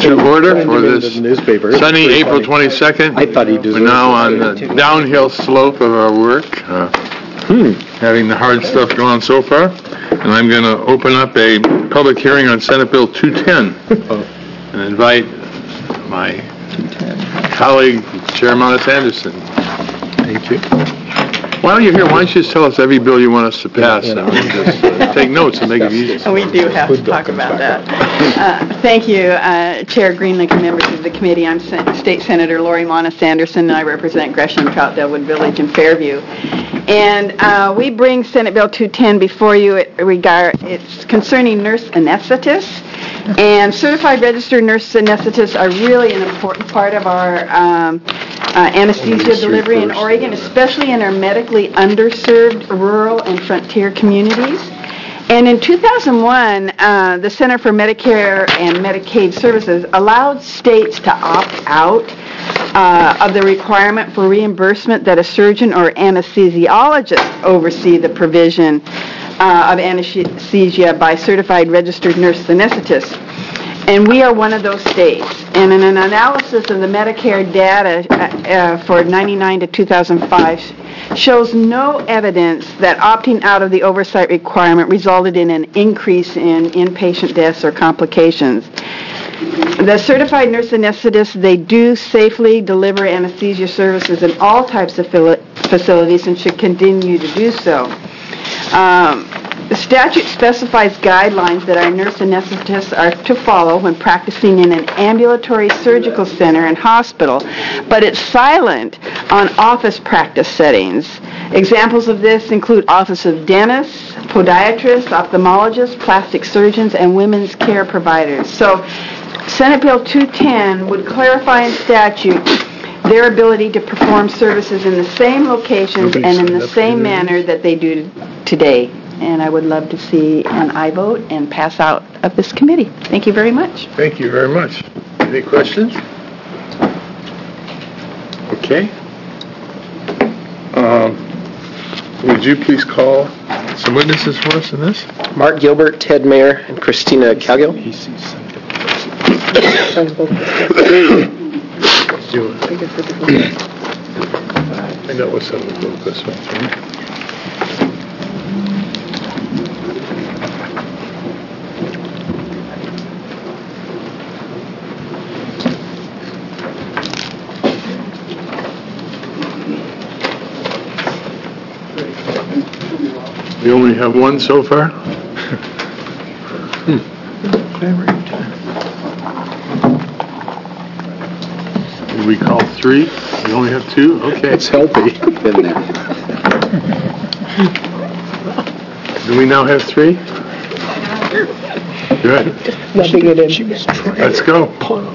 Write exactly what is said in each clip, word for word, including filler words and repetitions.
to order for this newspaper. sunny April twenty-second. I thought he deserved We're now it. on the downhill slope of our work, uh, Hmm. having the hard stuff going so far. And I'm going to open up a public hearing on Senate Bill two ten and invite my colleague, Chair Monis Anderson. Thank you. Why don't you hear, why don't you just tell us every bill you want us to pass, and we'll just uh, take notes and make it easy. And we do have to talk about that. Uh, Thank you, uh, Chair Greenlick and members of the committee. I'm Sen- State Senator Lori Monis Anderson, and I represent Gresham, Troutdale Wood Village, and Fairview. And uh, we bring Senate Bill two ten before you. It regard, it's concerning nurse anesthetists. And certified registered nurse anesthetists are really an important part of our um, uh, anesthesia delivery in Oregon, especially in our medically underserved rural and frontier communities. And in two thousand one, uh, the Center for Medicare and Medicaid Services allowed states to opt out uh, of the requirement for reimbursement that a surgeon or anesthesiologist oversee the provision uh, of anesthesia by certified registered nurse anesthetists. And we are one of those states. And in an analysis of the Medicare data uh, uh, for ninety-nine to two thousand five shows no evidence that opting out of the oversight requirement resulted in an increase in inpatient deaths or complications. The certified nurse anesthetists, they do safely deliver anesthesia services in all types of facilities and should continue to do so. Um, The statute specifies guidelines that our nurse anesthetists are to follow when practicing in an ambulatory surgical center and hospital, but it's silent on office practice settings. Examples of this include office of dentists, podiatrists, ophthalmologists, plastic surgeons, and women's care providers. So Senate Bill two ten would clarify in statute their ability to perform services in the same locations and in the same manner that they do today. And I would love to see an aye vote and pass out of this committee. Thank you very much. Thank you very much. Any questions? Okay. Um, would you please call some witnesses for us in this? Mark Gilbert, Ted Mayer, and Christina Calgill. I know what's up with this one, right? We only have one so far? hmm. Did we call three? We only have two? Okay. It's healthy in there. Do we now have three? Good. Let's go.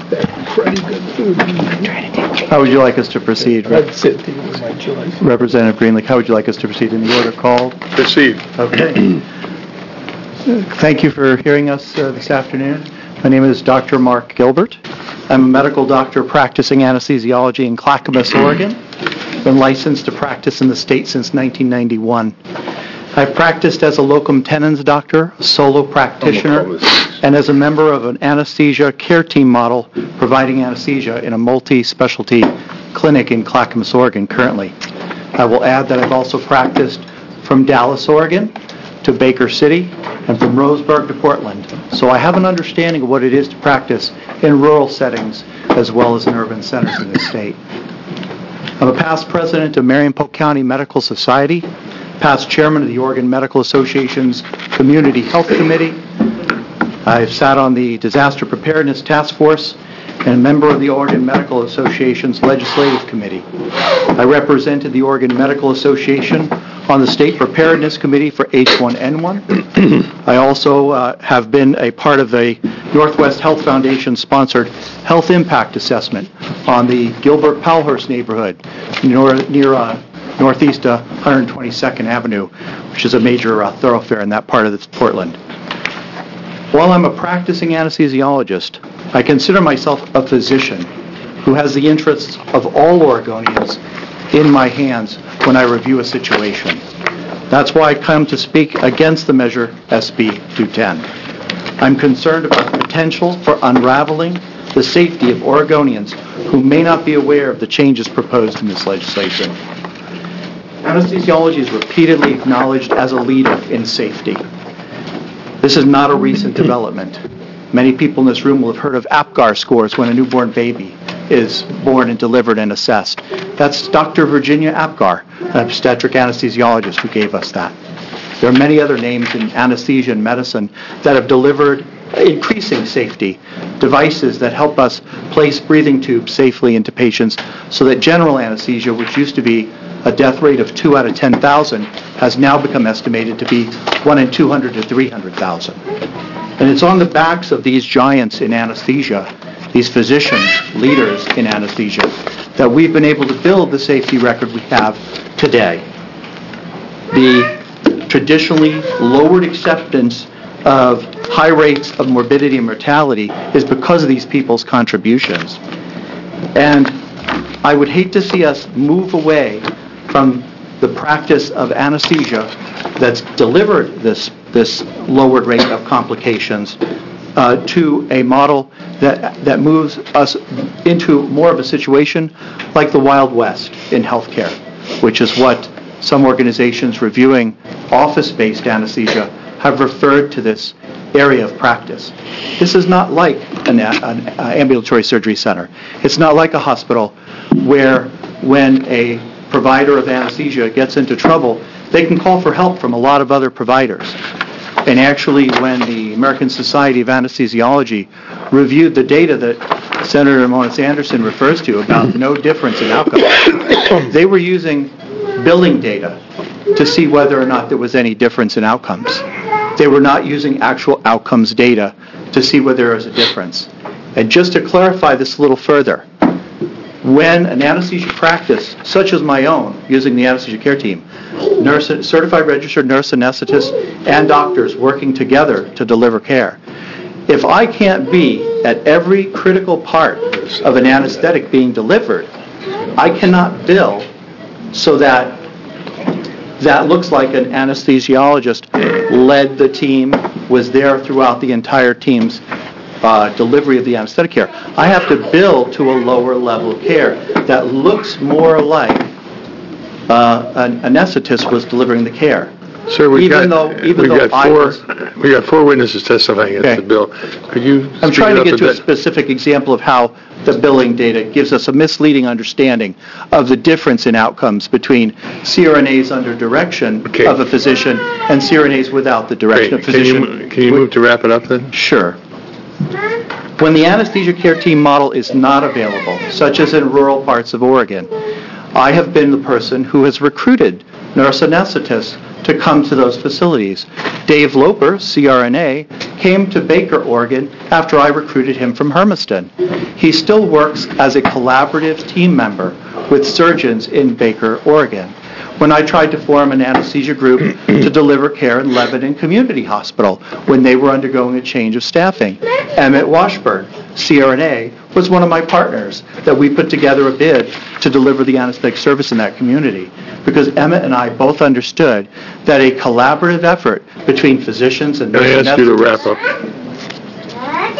How would you like us to proceed? Representative Greenlick, how would you like us to proceed in the order called? Proceed. Okay. Thank you for hearing us uh, this afternoon. My name is Doctor Mark Gilbert. I'm a medical doctor practicing anesthesiology in Clackamas, Oregon. Been licensed to practice in the state since nineteen ninety-one. I've practiced as a locum tenens doctor, a solo practitioner, and as a member of an anesthesia care team model providing anesthesia in a multi-specialty clinic in Clackamas, Oregon currently. I will add that I've also practiced from Dallas, Oregon to Baker City and from Roseburg to Portland. So I have an understanding of what it is to practice in rural settings as well as in urban centers in this state. I'm a past president of Marion Polk County Medical Society, past chairman of the Oregon Medical Association's Community Health Committee. I've sat on the Disaster Preparedness Task Force and a member of the Oregon Medical Association's Legislative Committee. I represented the Oregon Medical Association on the State Preparedness Committee for H one N one. I also uh, have been a part of a Northwest Health Foundation sponsored health impact assessment on the Gilbert-Powellhurst neighborhood near, near uh, northeast uh, one hundred twenty-second Avenue, which is a major uh, thoroughfare in that part of the, Portland. While I'm a practicing anesthesiologist, I consider myself a physician who has the interests of all Oregonians in my hands when I review a situation. That's why I come to speak against the measure S B two ten. I'm concerned about the potential for unraveling the safety of Oregonians who may not be aware of the changes proposed in this legislation. Anesthesiology is repeatedly acknowledged as a leader in safety. This is not a recent development. Many people in this room will have heard of APGAR scores when a newborn baby is born and delivered and assessed. That's Doctor Virginia APGAR, an obstetric anesthesiologist, who gave us that. There are many other names in anesthesia and medicine that have delivered increasing safety, devices that help us place breathing tubes safely into patients so that general anesthesia, which used to be a death rate of two out of ten thousand, has now become estimated to be one in two hundred to three hundred thousand. And it's on the backs of these giants in anesthesia, these physicians, leaders in anesthesia, that we've been able to build the safety record we have today. The traditionally lowered acceptance of high rates of morbidity and mortality is because of these people's contributions. And I would hate to see us move away from the practice of anesthesia that's delivered this, this lowered rate of complications uh, to a model that, that moves us into more of a situation like the Wild West in healthcare, which is what some organizations reviewing office-based anesthesia have referred to this area of practice. This is not like an, an ambulatory surgery center. It's not like a hospital where when a provider of anesthesia gets into trouble, they can call for help from a lot of other providers. And actually, when the American Society of Anesthesiology reviewed the data that Senator Monis-Anderson refers to about no difference in outcomes, they were using billing data to see whether or not there was any difference in outcomes. They were not using actual outcomes data to see whether there was a difference. And just to clarify this a little further, when an anesthesia practice, such as my own, using the anesthesia care team, nurse, certified registered nurse anesthetists and doctors working together to deliver care, if I can't be at every critical part of an anesthetic being delivered, I cannot bill so that that looks like an anesthesiologist led the team, was there throughout the entire team's uh, delivery of the anesthetic care. I have to bill to a lower level of care that looks more like uh, an anesthetist was delivering the care. Sir, we've even got, though, even we've though got I four, was, we got four witnesses testifying against Okay. the bill. Could you I'm speak trying to up get a to a bit? specific example of how the billing data gives us a misleading understanding of the difference in outcomes between C R N As under direction Okay. of a physician and C R N As without the direction Okay, of Can physician. you, can you move to wrap it up then? Sure. When the anesthesia care team model is not available, such as in rural parts of Oregon, I have been the person who has recruited nurse anesthetists to come to those facilities. Dave Loper, C R N A, came to Baker, Oregon after I recruited him from Hermiston. He still works as a collaborative team member with surgeons in Baker, Oregon. When I tried to form an anesthesia group to deliver care in Lebanon Community Hospital when they were undergoing a change of staffing, Emmett Washburn, C R N A, was one of my partners that we put together a bid to deliver the anesthetic service in that community, because Emmett and I both understood that a collaborative effort between physicians and Can I nurse ask you to wrap anesthetists-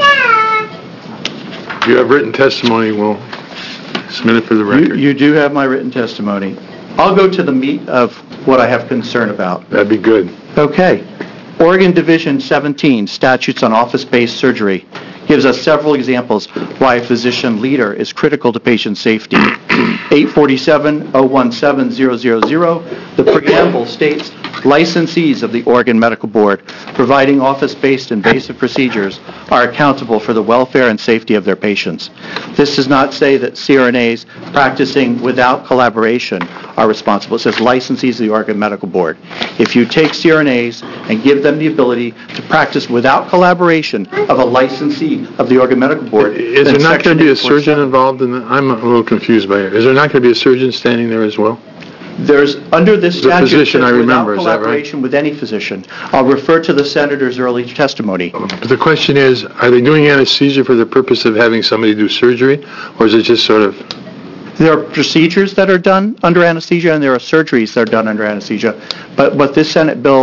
up? If you have written testimony, we'll submit it for the You, record. you do have my written testimony. I'll go to the meat of what I have concern about. That'd be good. Okay. Oregon Division seventeen, Statutes on Office-Based Surgery, gives us several examples why a physician leader is critical to patient safety. eight forty-seven oh one seven zero zero zero, the preamble states, licensees of the Oregon Medical Board providing office-based invasive procedures are accountable for the welfare and safety of their patients. This does not say that C R N As practicing without collaboration are responsible. It says licensees of the Oregon Medical Board. If you take C R N As and give them the ability to practice without collaboration of a licensee of the Oregon Medical Board, Is then there not Section going to be a eight forty-seven surgeon involved in that? I'm a little confused by it. Is there not going to be a surgeon standing there as well? There's, under this The statute, physician, it says I remember, without is that right? collaboration with any physician. I'll refer to the senator's early testimony. But the question is, are they doing anesthesia for the purpose of having somebody do surgery, or is it just sort of... There are procedures that are done under anesthesia, and there are surgeries that are done under anesthesia. But what this Senate bill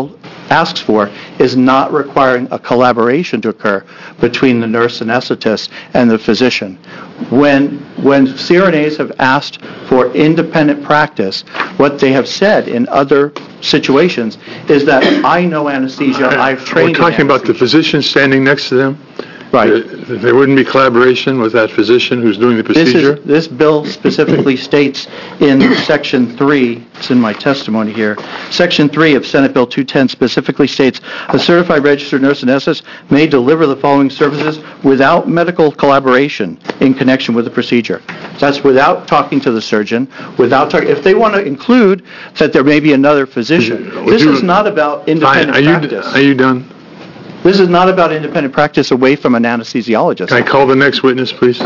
asks for is not requiring a collaboration to occur between the nurse anesthetist and the physician. When when C R N As have asked for independent practice, what they have said in other situations is that I know anesthesia, I've trained We're talking in about the physician standing next to them? Right. Uh, There wouldn't be collaboration with that physician who's doing the This procedure? is, this bill specifically states in Section three, it's in my testimony here, Section three of Senate Bill two ten specifically states, a certified registered nurse anesthetist may deliver the following services without medical collaboration in connection with the procedure. That's without talking to the surgeon, without talking, if they want to include that there may be another physician. Would This you- is not about Fine, independent are you, practice. are you done? This is not about independent practice away from an anesthesiologist. Can I call the next witness, please?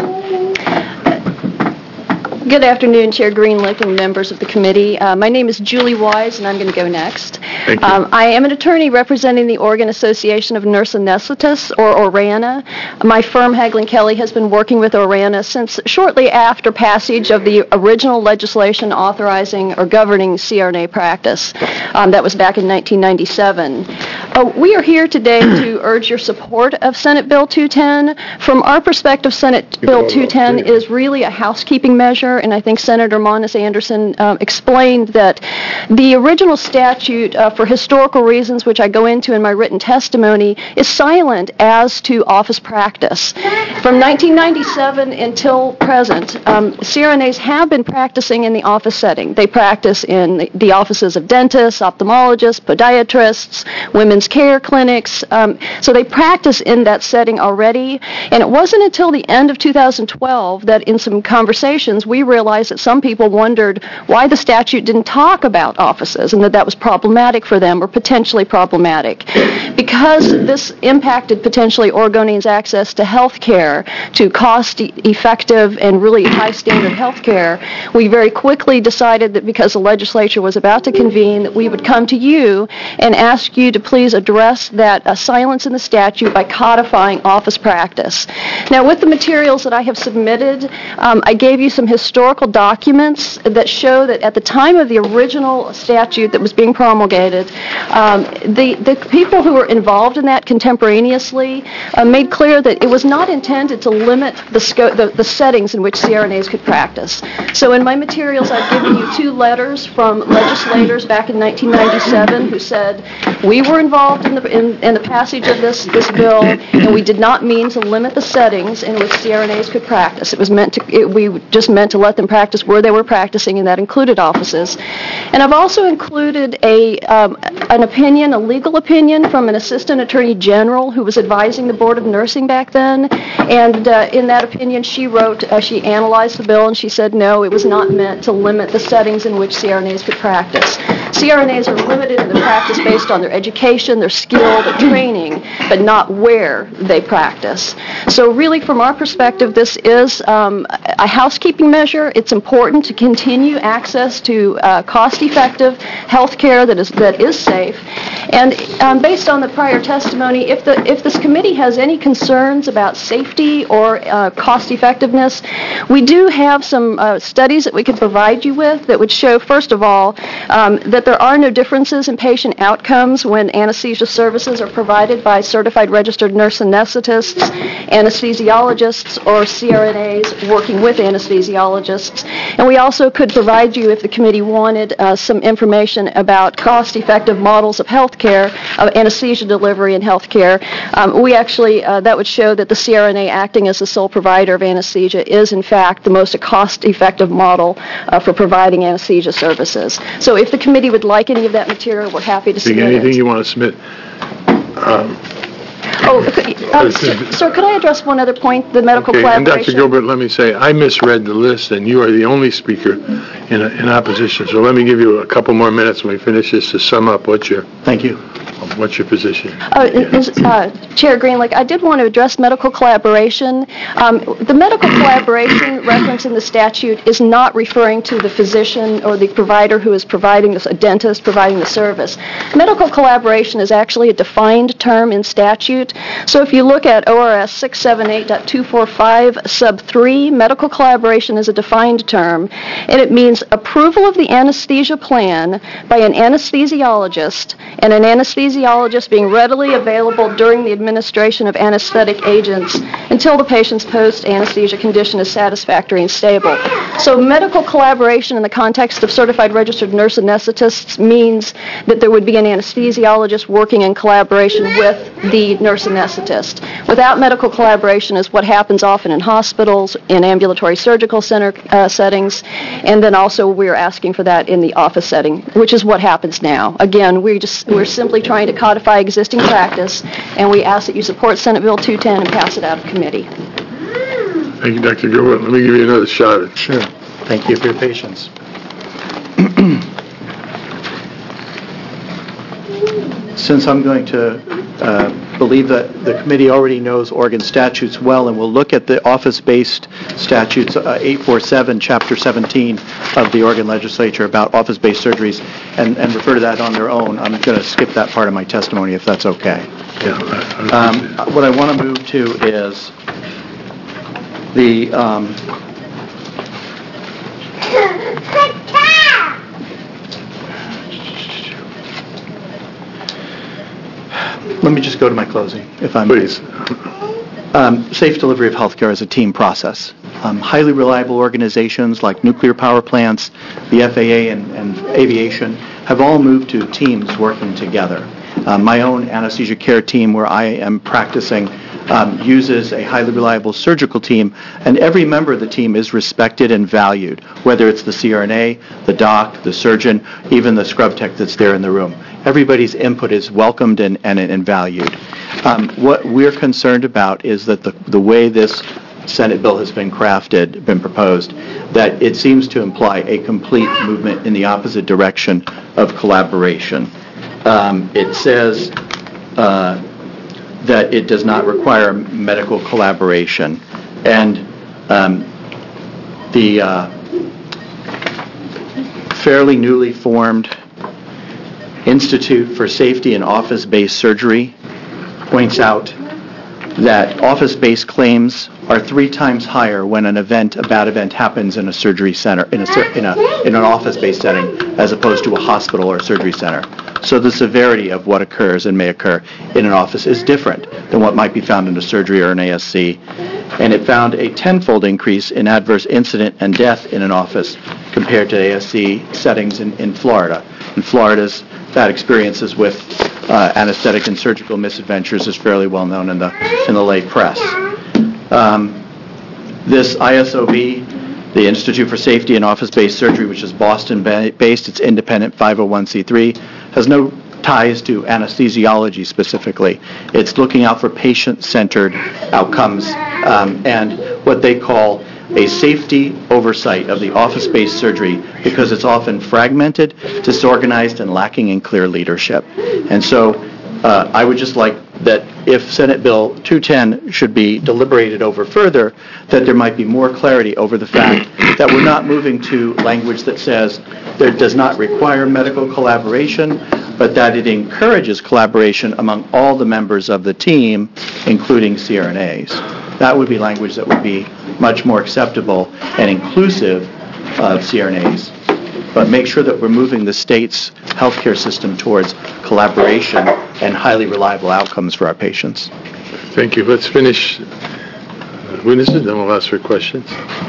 Good afternoon, Chair Greenlick and members of the committee. Uh, my name is Julie Wise, and I'm going to go next. Thank you. Um, I am an attorney representing the Oregon Association of Nurse Anesthetists, or ORANA. My firm, Hagelin Kelly, has been working with ORANA since shortly after passage of the original legislation authorizing or governing C R N A practice. Um, that was back in nineteen ninety-seven. Uh, we are here today to urge your support of Senate Bill two ten. From our perspective, Senate Bill two ten is really a housekeeping measure, and I think Senator Monis Anderson um, explained that the original statute, uh, for historical reasons, which I go into in my written testimony, is silent as to office practice. From nineteen ninety-seven until present, um, C R N As have been practicing in the office setting. They practice in the, the offices of dentists, ophthalmologists, podiatrists, women's care clinics. Um, so they practice in that setting already. And it wasn't until the end of two thousand twelve that in some conversations we realized that some people wondered why the statute didn't talk about offices and that that was problematic for them or potentially problematic. Because this impacted potentially Oregonians' access to health care, to cost-effective and really high-standard health care, we very quickly decided that because the legislature was about to convene, that we would come to you and ask you to please address that uh, silence in the statute by codifying office practice. Now, with the materials that I have submitted, um, I gave you some historical documents that show that at the time of the original statute that was being promulgated, um, the, the people who were involved in that contemporaneously uh, made clear that it was not intended to limit the, scope, the, the settings in which C R N As could practice. So in my materials, I've given you two letters from legislators back in nineteen ninety-seven who said, we were involved in the, in, in the passage of this, this bill, and we did not mean to limit the settings in which C R N As could practice. It was meant to, it, we just meant to let them practice where they were practicing, and that included offices. And I've also included a um, an opinion, a legal opinion from an assistant attorney general who was advising the Board of Nursing back then. And uh, in that opinion, she wrote, uh, she analyzed the bill, and she said, no, it was not meant to limit the settings in which C R N As could practice. C R N As are limited in their practice based on their education, their skill, their training, but not where they practice. So really, from our perspective, this is um, a housekeeping measure. It's important to continue access to uh, cost-effective health care that is that is safe. And um, based on the prior testimony, if the if this committee has any concerns about safety or uh, cost-effectiveness, we do have some uh, studies that we could provide you with that would show, first of all, um, that there are no differences in patient outcomes when anesthesia services are provided by certified registered nurse anesthetists, anesthesiologists, or C R N As working with anesthesiologists. And we also could provide you, if the committee wanted, uh, some information about cost-effective models of health care, of anesthesia delivery in health care. Um, we actually, uh, that would show that the C R N A acting as the sole provider of anesthesia is, in fact, the most cost-effective model uh, for providing anesthesia services. So if the committee would like any of that material, we're happy to submit Anything it. you want to submit? Um, Oh, uh, sir, sir, could I address one other point, the medical Okay, and collaboration? Doctor Gilbert, let me say, I misread the list, and you are the only speaker in, in opposition. So let me give you a couple more minutes when we finish this to sum up what your, Thank you. what's your position. Uh, uh, Chair Greenlick, I did want to address medical collaboration. Um, the medical collaboration reference in the statute is not referring to the physician or the provider who is providing this, a dentist providing the service. Medical collaboration is actually a defined term in statute. So if you look at O R S six seventy-eight point two forty-five sub three, medical collaboration is a defined term, and it means means approval of the anesthesia plan by an anesthesiologist, and an anesthesiologist being readily available during the administration of anesthetic agents until the patient's post-anesthesia condition is satisfactory and stable. So medical collaboration in the context of certified registered nurse anesthetists means that there would be an anesthesiologist working in collaboration with the nurse anesthetist. Without medical collaboration is what happens often in hospitals, in ambulatory surgical center uh, settings, and then also we're asking for that in the office setting, which is what happens now. Again, we just, we're simply trying to codify existing practice, and we ask that you support Senate Bill two ten and pass it out of committee. Thank you, Doctor Gilbert. Let me give you another shot at it. Sure. Thank you for your patience. Since I'm going to uh, believe that the committee already knows Oregon statutes well, and we'll look at the office-based statutes, uh, eight forty-seven, Chapter seventeen of the Oregon Legislature about office-based surgeries, and, and refer to that on their own, I'm going to skip that part of my testimony if that's okay. Yeah. I- I Um, what I want to move to is the um, let me just go to my closing, if I may. Please. Um, safe delivery of healthcare is a team process. Um, highly reliable organizations like nuclear power plants, the F A A, and, and aviation have all moved to teams working together. Uh, my own anesthesia care team, where I am practicing, um, uses a highly reliable surgical team, and every member of the team is respected and valued, whether it's the C R N A, the doc, the surgeon, even the scrub tech that's there in the room. Everybody's input is welcomed and, and, and valued. Um, what we're concerned about is that the, the way this Senate bill has been crafted, been proposed, that it seems to imply a complete movement in the opposite direction of collaboration. Um, it says uh, that it does not require medical collaboration, and um, the uh, fairly newly formed Institute for Safety in Office-Based Surgery points out that office-based claims are three times higher when an event, a bad event, happens in a surgery center, in a in a in an office-based setting, as opposed to a hospital or a surgery center. So the severity of what occurs and may occur in an office is different than what might be found in a surgery or an A S C. And it found a tenfold increase in adverse incident and death in an office compared to A S C settings in, in Florida. In Florida's bad experiences with uh, anesthetic and surgical misadventures is fairly well known in the in the lay press. Um, this I S O B, the Institute for Safety in Office-Based Surgery, which is Boston-based, it's independent five oh one c three, has no ties to anesthesiology specifically. It's looking out for patient-centered outcomes um, and what they call a safety oversight of the office-based surgery, because it's often fragmented, disorganized, and lacking in clear leadership. And so uh, I would just like that if Senate Bill two ten should be deliberated over further, that there might be more clarity over the fact that we're not moving to language that says there does not require medical collaboration, but that it encourages collaboration among all the members of the team, including C R N As. That would be language that would be much more acceptable and inclusive of C R N As. But make sure that we're moving the state's healthcare system towards collaboration and highly reliable outcomes for our patients. Thank you. Let's finish uh, witnesses, then we'll ask for questions.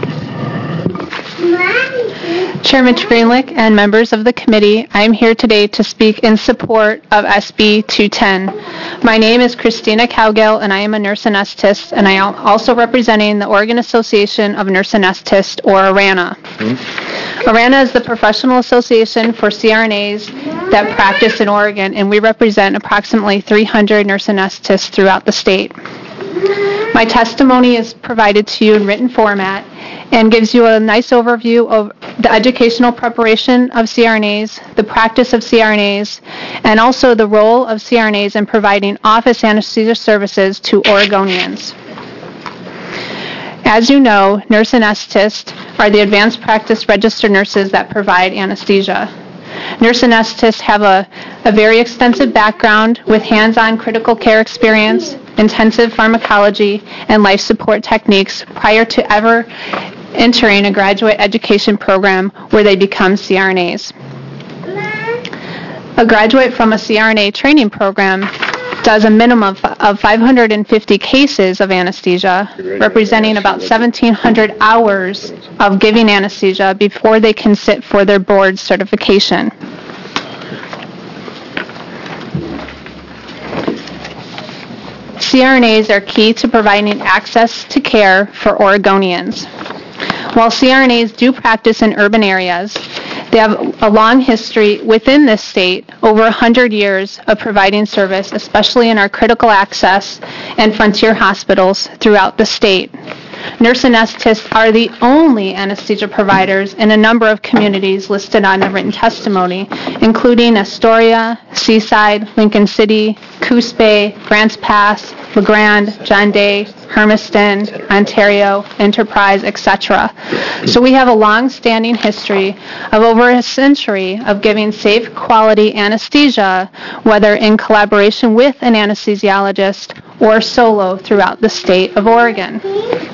Chair Mitch Greenlick and members of the committee, I am here today to speak in support of S B two ten. My name is Christina Cowgill, and I am a nurse anesthetist, and I am also representing the Oregon Association of Nurse Anesthetists, or O R A N A. Mm-hmm. O R A N A is the professional association for C R N As that practice in Oregon, and we represent approximately three hundred nurse anesthetists throughout the state. My testimony is provided to you in written format and gives you a nice overview of the educational preparation of C R N As, the practice of C R N As, and also the role of C R N As in providing office anesthesia services to Oregonians. As you know, nurse anesthetists are the advanced practice registered nurses that provide anesthesia. Nurse anesthetists have a, a very extensive background with hands-on critical care experience, intensive pharmacology, and life support techniques prior to ever entering a graduate education program where they become C R N As. A graduate from a C R N A training program does a minimum of five hundred fifty cases of anesthesia, representing about seventeen hundred hours of giving anesthesia before they can sit for their board certification. C R N As are key to providing access to care for Oregonians. While C R N As do practice in urban areas, they have a long history within this state, over one hundred years of providing service, especially in our critical access and frontier hospitals throughout the state. Nurse anesthetists are the only anesthesia providers in a number of communities listed on the written testimony, including Astoria, Seaside, Lincoln City, Coos Bay, Grants Pass, La Grande, John Day, Hermiston, Ontario, Enterprise, et cetera. So we have a long-standing history of over a century of giving safe, quality anesthesia, whether in collaboration with an anesthesiologist or solo throughout the state of Oregon.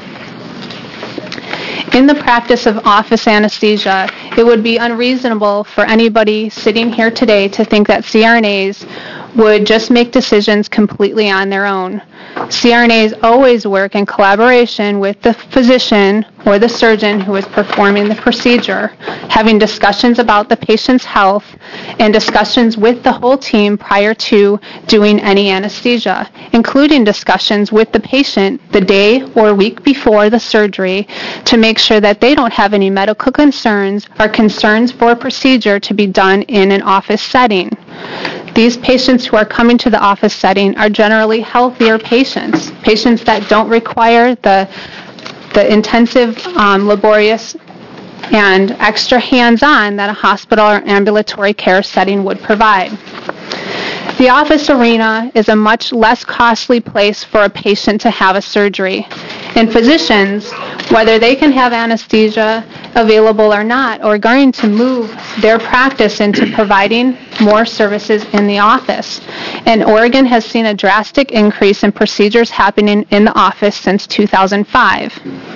In the practice of office anesthesia, it would be unreasonable for anybody sitting here today to think that C R N As would just make decisions completely on their own. C R N As always work in collaboration with the physician or the surgeon who is performing the procedure, having discussions about the patient's health and discussions with the whole team prior to doing any anesthesia, including discussions with the patient the day or week before the surgery to make sure that they don't have any medical concerns or concerns for a procedure to be done in an office setting. These patients who are coming to the office setting are generally healthier patients, patients that don't require the, the intensive, um, laborious, and extra hands-on that a hospital or ambulatory care setting would provide. The office arena is a much less costly place for a patient to have a surgery. And physicians, whether they can have anesthesia available or not, are going to move their practice into providing more services in the office. And Oregon has seen a drastic increase in procedures happening in the office since two thousand five.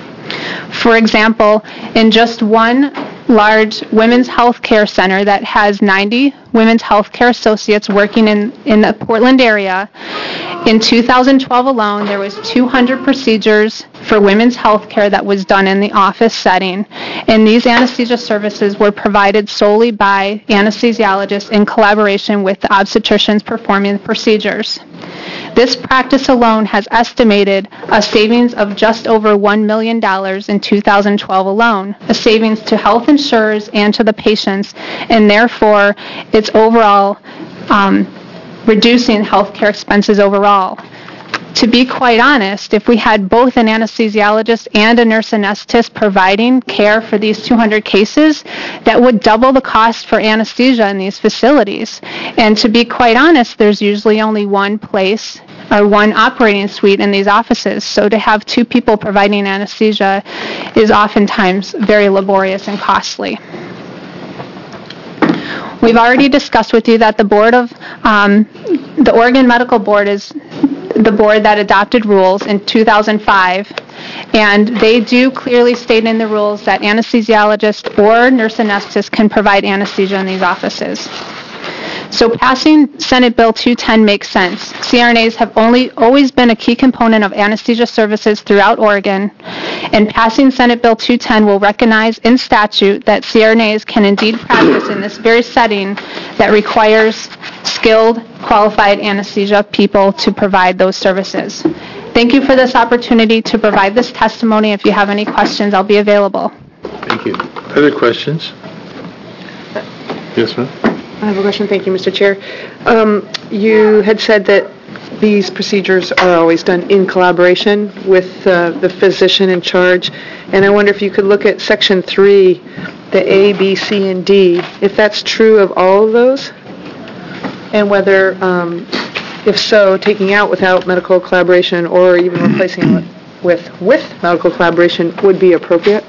For example, in just one large women's health care center that has ninety women's health care associates working in, in the Portland area, in two thousand twelve alone, there was two hundred procedures for women's health care that was done in the office setting, and these anesthesia services were provided solely by anesthesiologists in collaboration with the obstetricians performing the procedures. This practice alone has estimated a savings of just over one million dollars in two thousand twelve alone, a savings to health insurers and to the patients, and therefore it's overall um, reducing healthcare expenses overall. To be quite honest, if we had both an anesthesiologist and a nurse anesthetist providing care for these two hundred cases, that would double the cost for anesthesia in these facilities. And to be quite honest, there's usually only one place or one operating suite in these offices. So to have two people providing anesthesia is oftentimes very laborious and costly. We've already discussed with you that the board of, um, the Oregon Medical Board is the board that adopted rules in two thousand five, and they do clearly state in the rules that anesthesiologists or nurse anesthetists can provide anesthesia in these offices. So passing Senate Bill two ten makes sense. C R N As have only always been a key component of anesthesia services throughout Oregon, and passing Senate Bill two ten will recognize in statute that C R N As can indeed practice in this very setting that requires skilled, qualified anesthesia people to provide those services. Thank you for this opportunity to provide this testimony. If you have any questions, I'll be available. Thank you. Other questions? Yes, ma'am? I have a question. Thank you, Mister Chair. Um, you had said that these procedures are always done in collaboration with uh, the physician in charge, and I wonder if you could look at Section three, the A, B, C, and D, if that's true of all of those, and whether, um, if so, taking out without medical collaboration or even replacing it with with medical collaboration would be appropriate.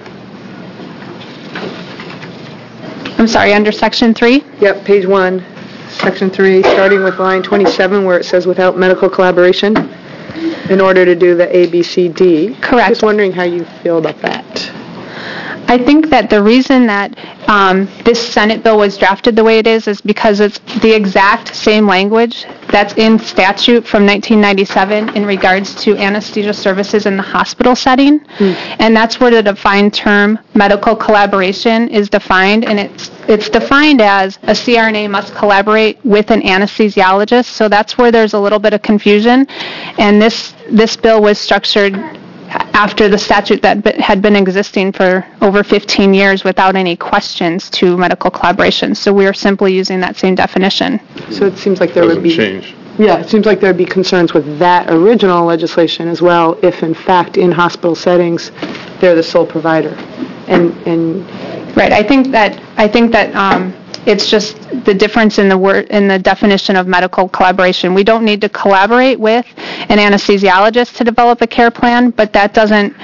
I'm sorry, under Section three? Yep, page one, Section three, starting with line twenty-seven where it says without medical collaboration in order to do the A, B, C, D. Correct. Just wondering how you feel about that. I think that the reason that um, this Senate bill was drafted the way it is is because it's the exact same language that's in statute from nineteen ninety-seven in regards to anesthesia services in the hospital setting. Mm. And that's where the defined term medical collaboration is defined, and it's it's defined as a C R N A must collaborate with an anesthesiologist. So that's where there's a little bit of confusion. And this this bill was structured after the statute that had been existing for over fifteen years without any questions to medical collaboration. So we are simply using that same definition. So it seems like there would Doesn't be... change. Yeah, it seems like there would be concerns with that original legislation as well if, in fact, in hospital settings, they're the sole provider. And, and Right, I think that, I think that um, it's just the difference in the word, in the definition of medical collaboration. We don't need to collaborate with an anesthesiologist to develop a care plan, but that doesn't,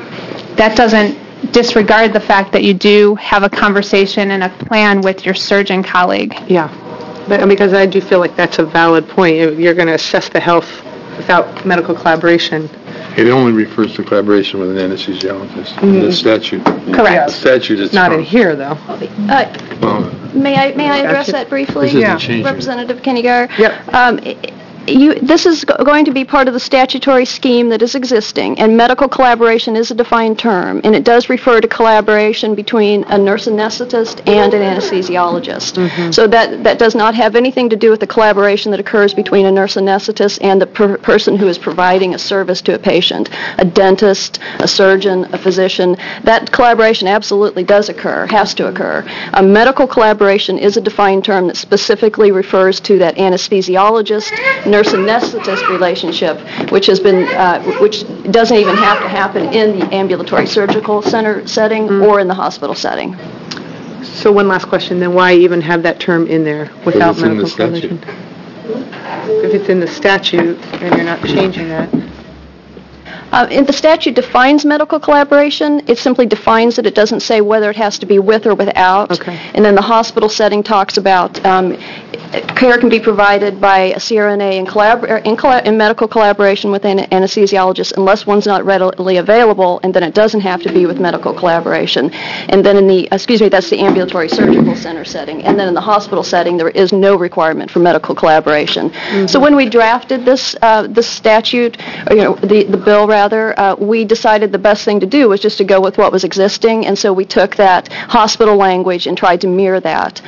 that doesn't disregard the fact that you do have a conversation and a plan with your surgeon colleague. Yeah, but, because I do feel like that's a valid point. You're going to assess the health without medical collaboration. It only refers to collaboration with an anesthesiologist in the statute. Correct. The statute is Not in here, though. Uh, Well, May I, may I address Gotcha. that briefly? This isn't Yeah. changing. Representative Kenny-Gar? Yep. Um, i- you, this is go- going to be part of the statutory scheme that is existing, and medical collaboration is a defined term, and it does refer to collaboration between a nurse anesthetist and an anesthesiologist. So that, that does not have anything to do with the collaboration that occurs between a nurse anesthetist and the per- person who is providing a service to a patient, a dentist, a surgeon, a physician. That collaboration absolutely does occur, has to occur. A medical collaboration is a defined term that specifically refers to that anesthesiologist, nurse anesthetist relationship, which has been, uh, which doesn't even have to happen in the ambulatory surgical center setting or in the hospital setting. So one last question, then why even have that term in there without it's in the medical statute. collaboration? If it's in the statute and you're not changing that. Uh, and the statute defines medical collaboration. It simply defines it. It doesn't say whether it has to be with or without. Okay. And then the hospital setting talks about um, care can be provided by a C R N A in, collabor- in, colla- in medical collaboration with an anesthesiologist unless one's not readily available, and then it doesn't have to be with medical collaboration. And then in the, excuse me, that's the ambulatory surgical center setting. And then in the hospital setting, there is no requirement for medical collaboration. Mm-hmm. So when we drafted this uh, this statute, or, you know, the, the bill rather, uh, we decided the best thing to do was just to go with what was existing, and so we took that hospital language and tried to mirror that.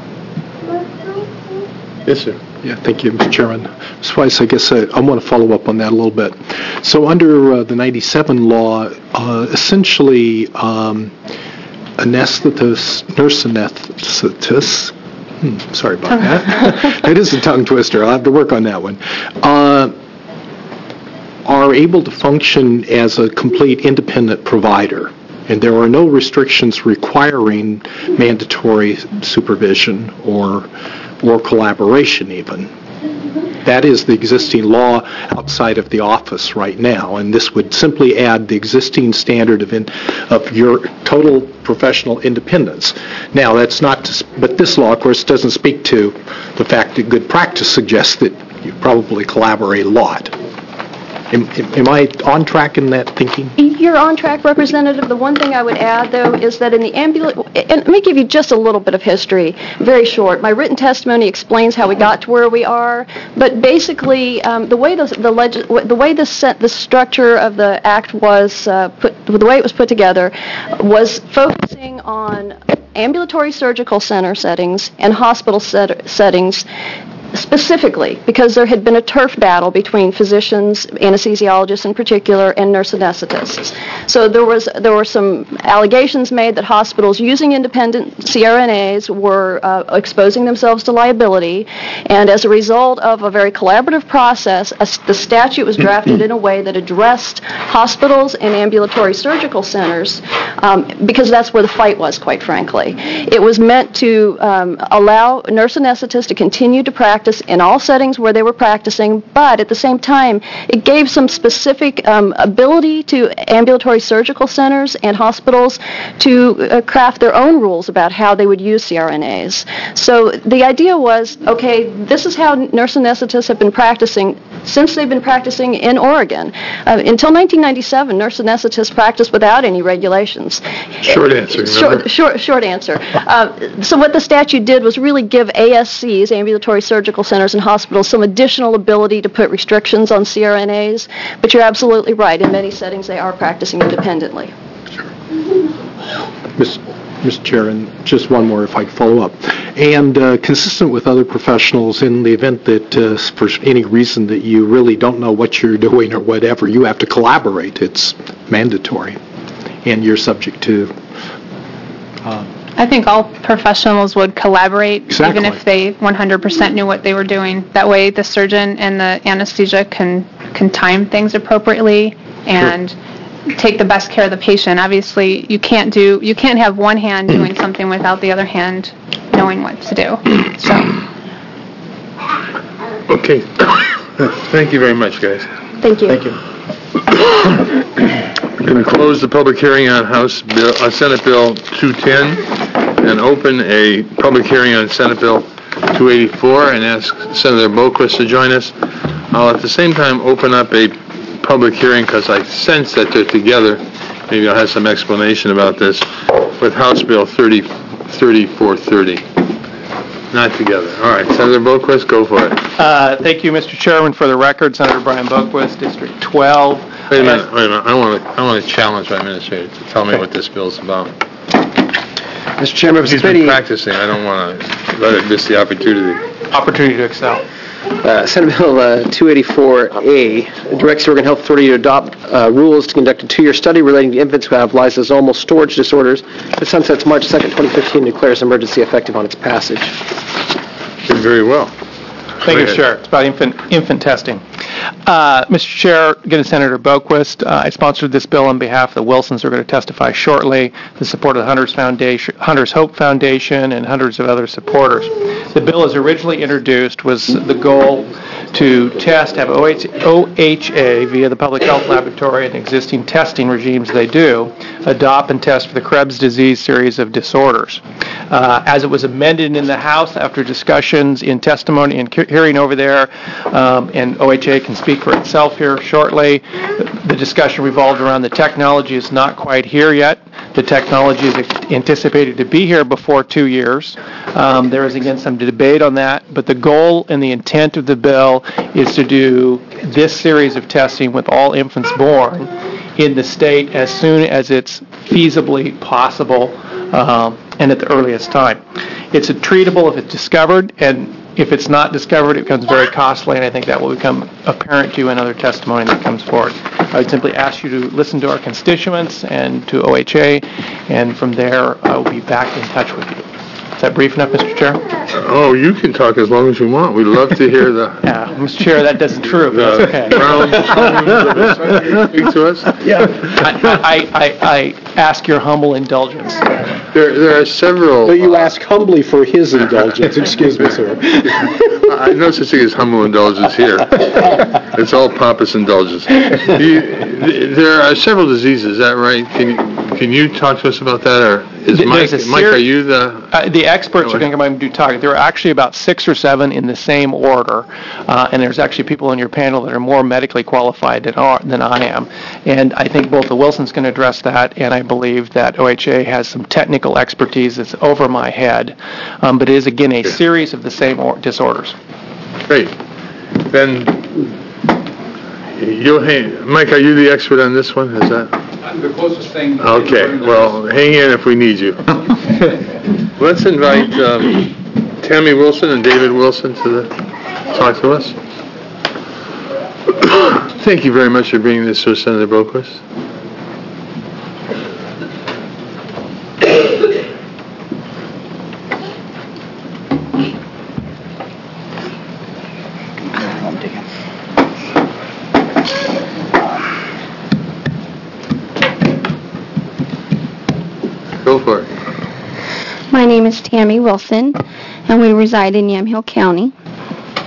Yes, sir. Yeah, thank you, Mister Chairman. Miz Weiss, I guess I, I want to follow up on that a little bit. So under uh, the ninety-seven law, uh, essentially um, anesthetist, nurse anesthetist, hmm, sorry about that. It is a tongue twister. I'll have to work on that one. Uh, are able to function as a complete independent provider, and there are no restrictions requiring mandatory supervision or or collaboration even. That is the existing law outside of the office right now, and this would simply add the existing standard of in, of your total professional independence. Now, that's not, to, but this law, of course, doesn't speak to the fact that good practice suggests that you probably collaborate a lot. Am, am I on track in that thinking? You're on track, Representative. The one thing I would add, though, is that in the ambulatory, and let me give you just a little bit of history, very short. My written testimony explains how we got to where we are, but basically, um, the way the the, leg- the way the set, the structure of the act was uh, put, the way it was put together, was focusing on ambulatory surgical center settings and hospital set- settings. Specifically, because there had been a turf battle between physicians, anesthesiologists in particular, and nurse anesthetists. So there was there were some allegations made that hospitals using independent C R N As were uh, exposing themselves to liability, and as a result of a very collaborative process, a, the statute was drafted in a way that addressed hospitals and ambulatory surgical centers, um, because that's where the fight was, quite frankly. It was meant to um, allow nurse anesthetists to continue to practice practice in all settings where they were practicing, but at the same time, it gave some specific um, ability to ambulatory surgical centers and hospitals to uh, craft their own rules about how they would use C R N As. So the idea was, okay, this is how nurse anesthetists have been practicing since they've been practicing in Oregon. Uh, until nineteen ninety-seven, nurse anesthetists practiced without any regulations. Short answer, remember? Short, short, short answer. Uh, so what the statute did was really give A S Cs, ambulatory surgical centers and hospitals, some additional ability to put restrictions on C R N As, but you're absolutely right. In many settings, they are practicing independently. Mister Chair, and just one more if I could follow up. And uh, consistent with other professionals, in the event that uh, for any reason that you really don't know what you're doing or whatever, you have to collaborate. It's mandatory. And you're subject to... Uh, I think all professionals would collaborate, Exactly. even if they one hundred percent knew what they were doing. That way the surgeon and the anesthesia can, can time things appropriately and take the best care of the patient. Obviously, you can't do you can't have one hand doing something without the other hand knowing what to do. So, Okay. Thank you very much, guys. Thank you. Thank you. I'm going to close the public hearing on House Bill, uh, Senate Bill two ten and open a public hearing on Senate Bill two eighty-four and ask Senator Boquist to join us. I'll at the same time open up a public hearing because I sense that they're together. Maybe I'll have some explanation about this with House Bill thirty, thirty-four thirty. Not together. All right, Senator Boquist, go for it. Uh, Thank you, Mister Chairman. For the record, Senator Brian Boquist, District twelve. Wait a minute, wait a minute. I want to, I want to challenge my administrator to tell me what this bill's about. Mister Chairman, He's been committee, practicing. I don't want to let it miss the opportunity. Opportunity to excel. uh, Senate Bill uh, two eighty-four A directs the Oregon Health Authority to adopt uh, rules to conduct a two-year study relating to infants who have lysosomal storage disorders. It sunsets March second, twenty fifteen, and declares emergency effective on its passage. Did very well. Thank you, Go ahead. Chair. It's about infant infant testing. Uh, Mister Chair, again, Senator Boquist, uh, I sponsored this bill on behalf of the Wilsons who are going to testify shortly, the support of the Hunters Foundation, Hunters Hope Foundation, and hundreds of other supporters. The bill, as originally introduced, was the goal to test, have O H A via the Public Health Laboratory and existing testing regimes they do, adopt and test for the Krebs disease series of disorders. Uh, as it was amended in the House after discussions in testimony and hearing over there, um, and O H A can speak for itself here shortly, the discussion revolved around the technology is not quite here yet. The technology is anticipated to be here before two years. Um, there is, again, some debate on that, but the goal and the intent of the bill is to do this series of testing with all infants born in the state as soon as it's feasibly possible um, and at the earliest time. It's a treatable if it's discovered, and if it's not discovered, it becomes very costly, and I think that will become apparent to you in other testimony that comes forward. I would simply ask you to listen to our constituents and to O H A, and from there, I will be back in touch with you. Is that brief enough, Mister Chair? Oh, you can talk as long as you want. We'd love to hear the... Yeah, Mister Chair, that doesn't true, but that's okay. Brown tones. Speak to us. Yeah. I, I, I, I ask your humble indulgence. There, there are several... But you ask humbly for his indulgence. Excuse me, sir. I no such thing as humble indulgence here. It's all pompous indulgence. You, there are several diseases, is that right? Can you, can you talk to us about that, or is Mike, There's a Mike, ser- are you the... Uh, the experts are going to come and do talking. There are actually about six or seven in the same order, uh, and there's actually people on your panel that are more medically qualified than, are, than I am. And I think both the Wilsons can address that, and I believe that O H A has some technical expertise that's over my head. Um, but it is, again, a series of the same or- disorders. Great. Then, you'll hang... Mike, are you the expert on this one? Is that... I'm the closest thing. Okay, well, hang in if we need you. Let's invite um, Tammy Wilson and David Wilson to the, talk to us. Thank you very much for bringing this to us, Senator Boquist. Go for it. My name is Tammy Wilson, and we reside in Yamhill County.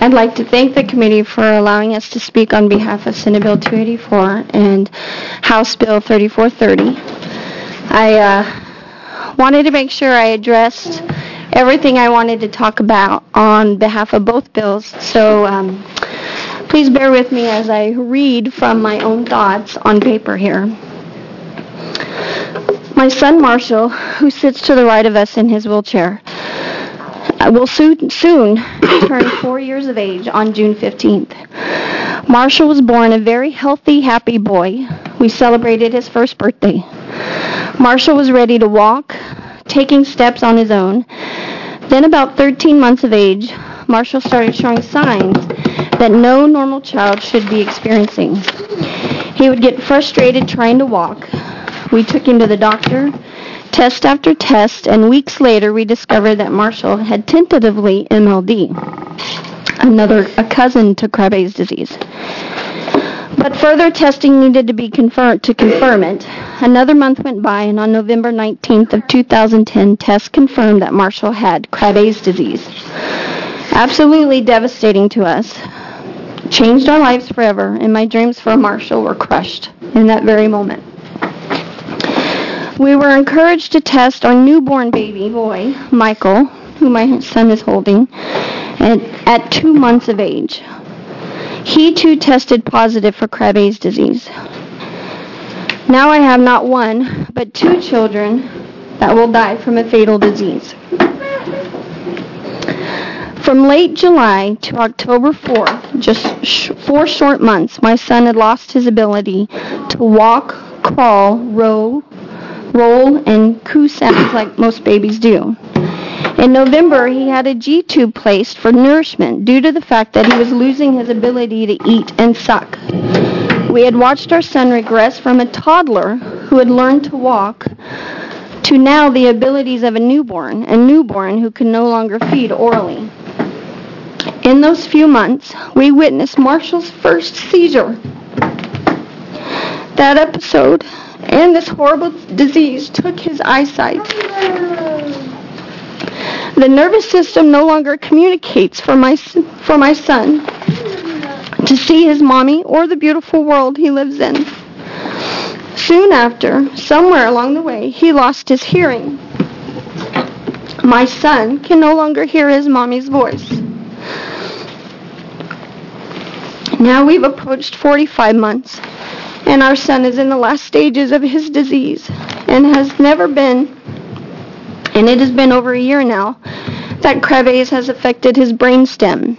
I'd like to thank the committee for allowing us to speak on behalf of Senate Bill two eighty-four and House Bill thirty-four thirty. I uh, wanted to make sure I addressed everything I wanted to talk about on behalf of both bills, so um, please bear with me as I read from my own thoughts on paper here. My son Marshall, who sits to the right of us in his wheelchair, will soon, soon turn four years of age on June fifteenth. Marshall was born a very healthy, happy boy. We celebrated his first birthday. Marshall was ready to walk, taking steps on his own. Then about thirteen months of age, Marshall started showing signs that no normal child should be experiencing. He would get frustrated trying to walk. We took him to the doctor, test after test, and weeks later we discovered that Marshall had tentatively M L D, another a cousin to Krabbe's disease. But further testing needed to be confirmed to confirm it. Another month went by, and on November nineteenth of two thousand ten, tests confirmed that Marshall had Krabbe's disease. Absolutely devastating to us. Changed our lives forever, and my dreams for Marshall were crushed in that very moment. We were encouraged to test our newborn baby boy, Michael, who my son is holding, at, at two months of age. He too tested positive for Krabbe's disease. Now I have not one, but two children that will die from a fatal disease. From late July to October fourth, just sh- four short months, my son had lost his ability to walk, crawl, row, roll, and coo sounds like most babies do. In November, he had a G-tube placed for nourishment due to the fact that he was losing his ability to eat and suck. We had watched our son regress from a toddler who had learned to walk to now the abilities of a newborn, a newborn who can no longer feed orally. In those few months, we witnessed Marshall's first seizure. That episode and this horrible disease took his eyesight. The nervous system no longer communicates for my, for my son to see his mommy or the beautiful world he lives in. Soon after, somewhere along the way, he lost his hearing. My son can no longer hear his mommy's voice. Now we've approached forty-five months, and our son is in the last stages of his disease and has never been, and it has been over a year now, that Krabbe's has affected his brainstem.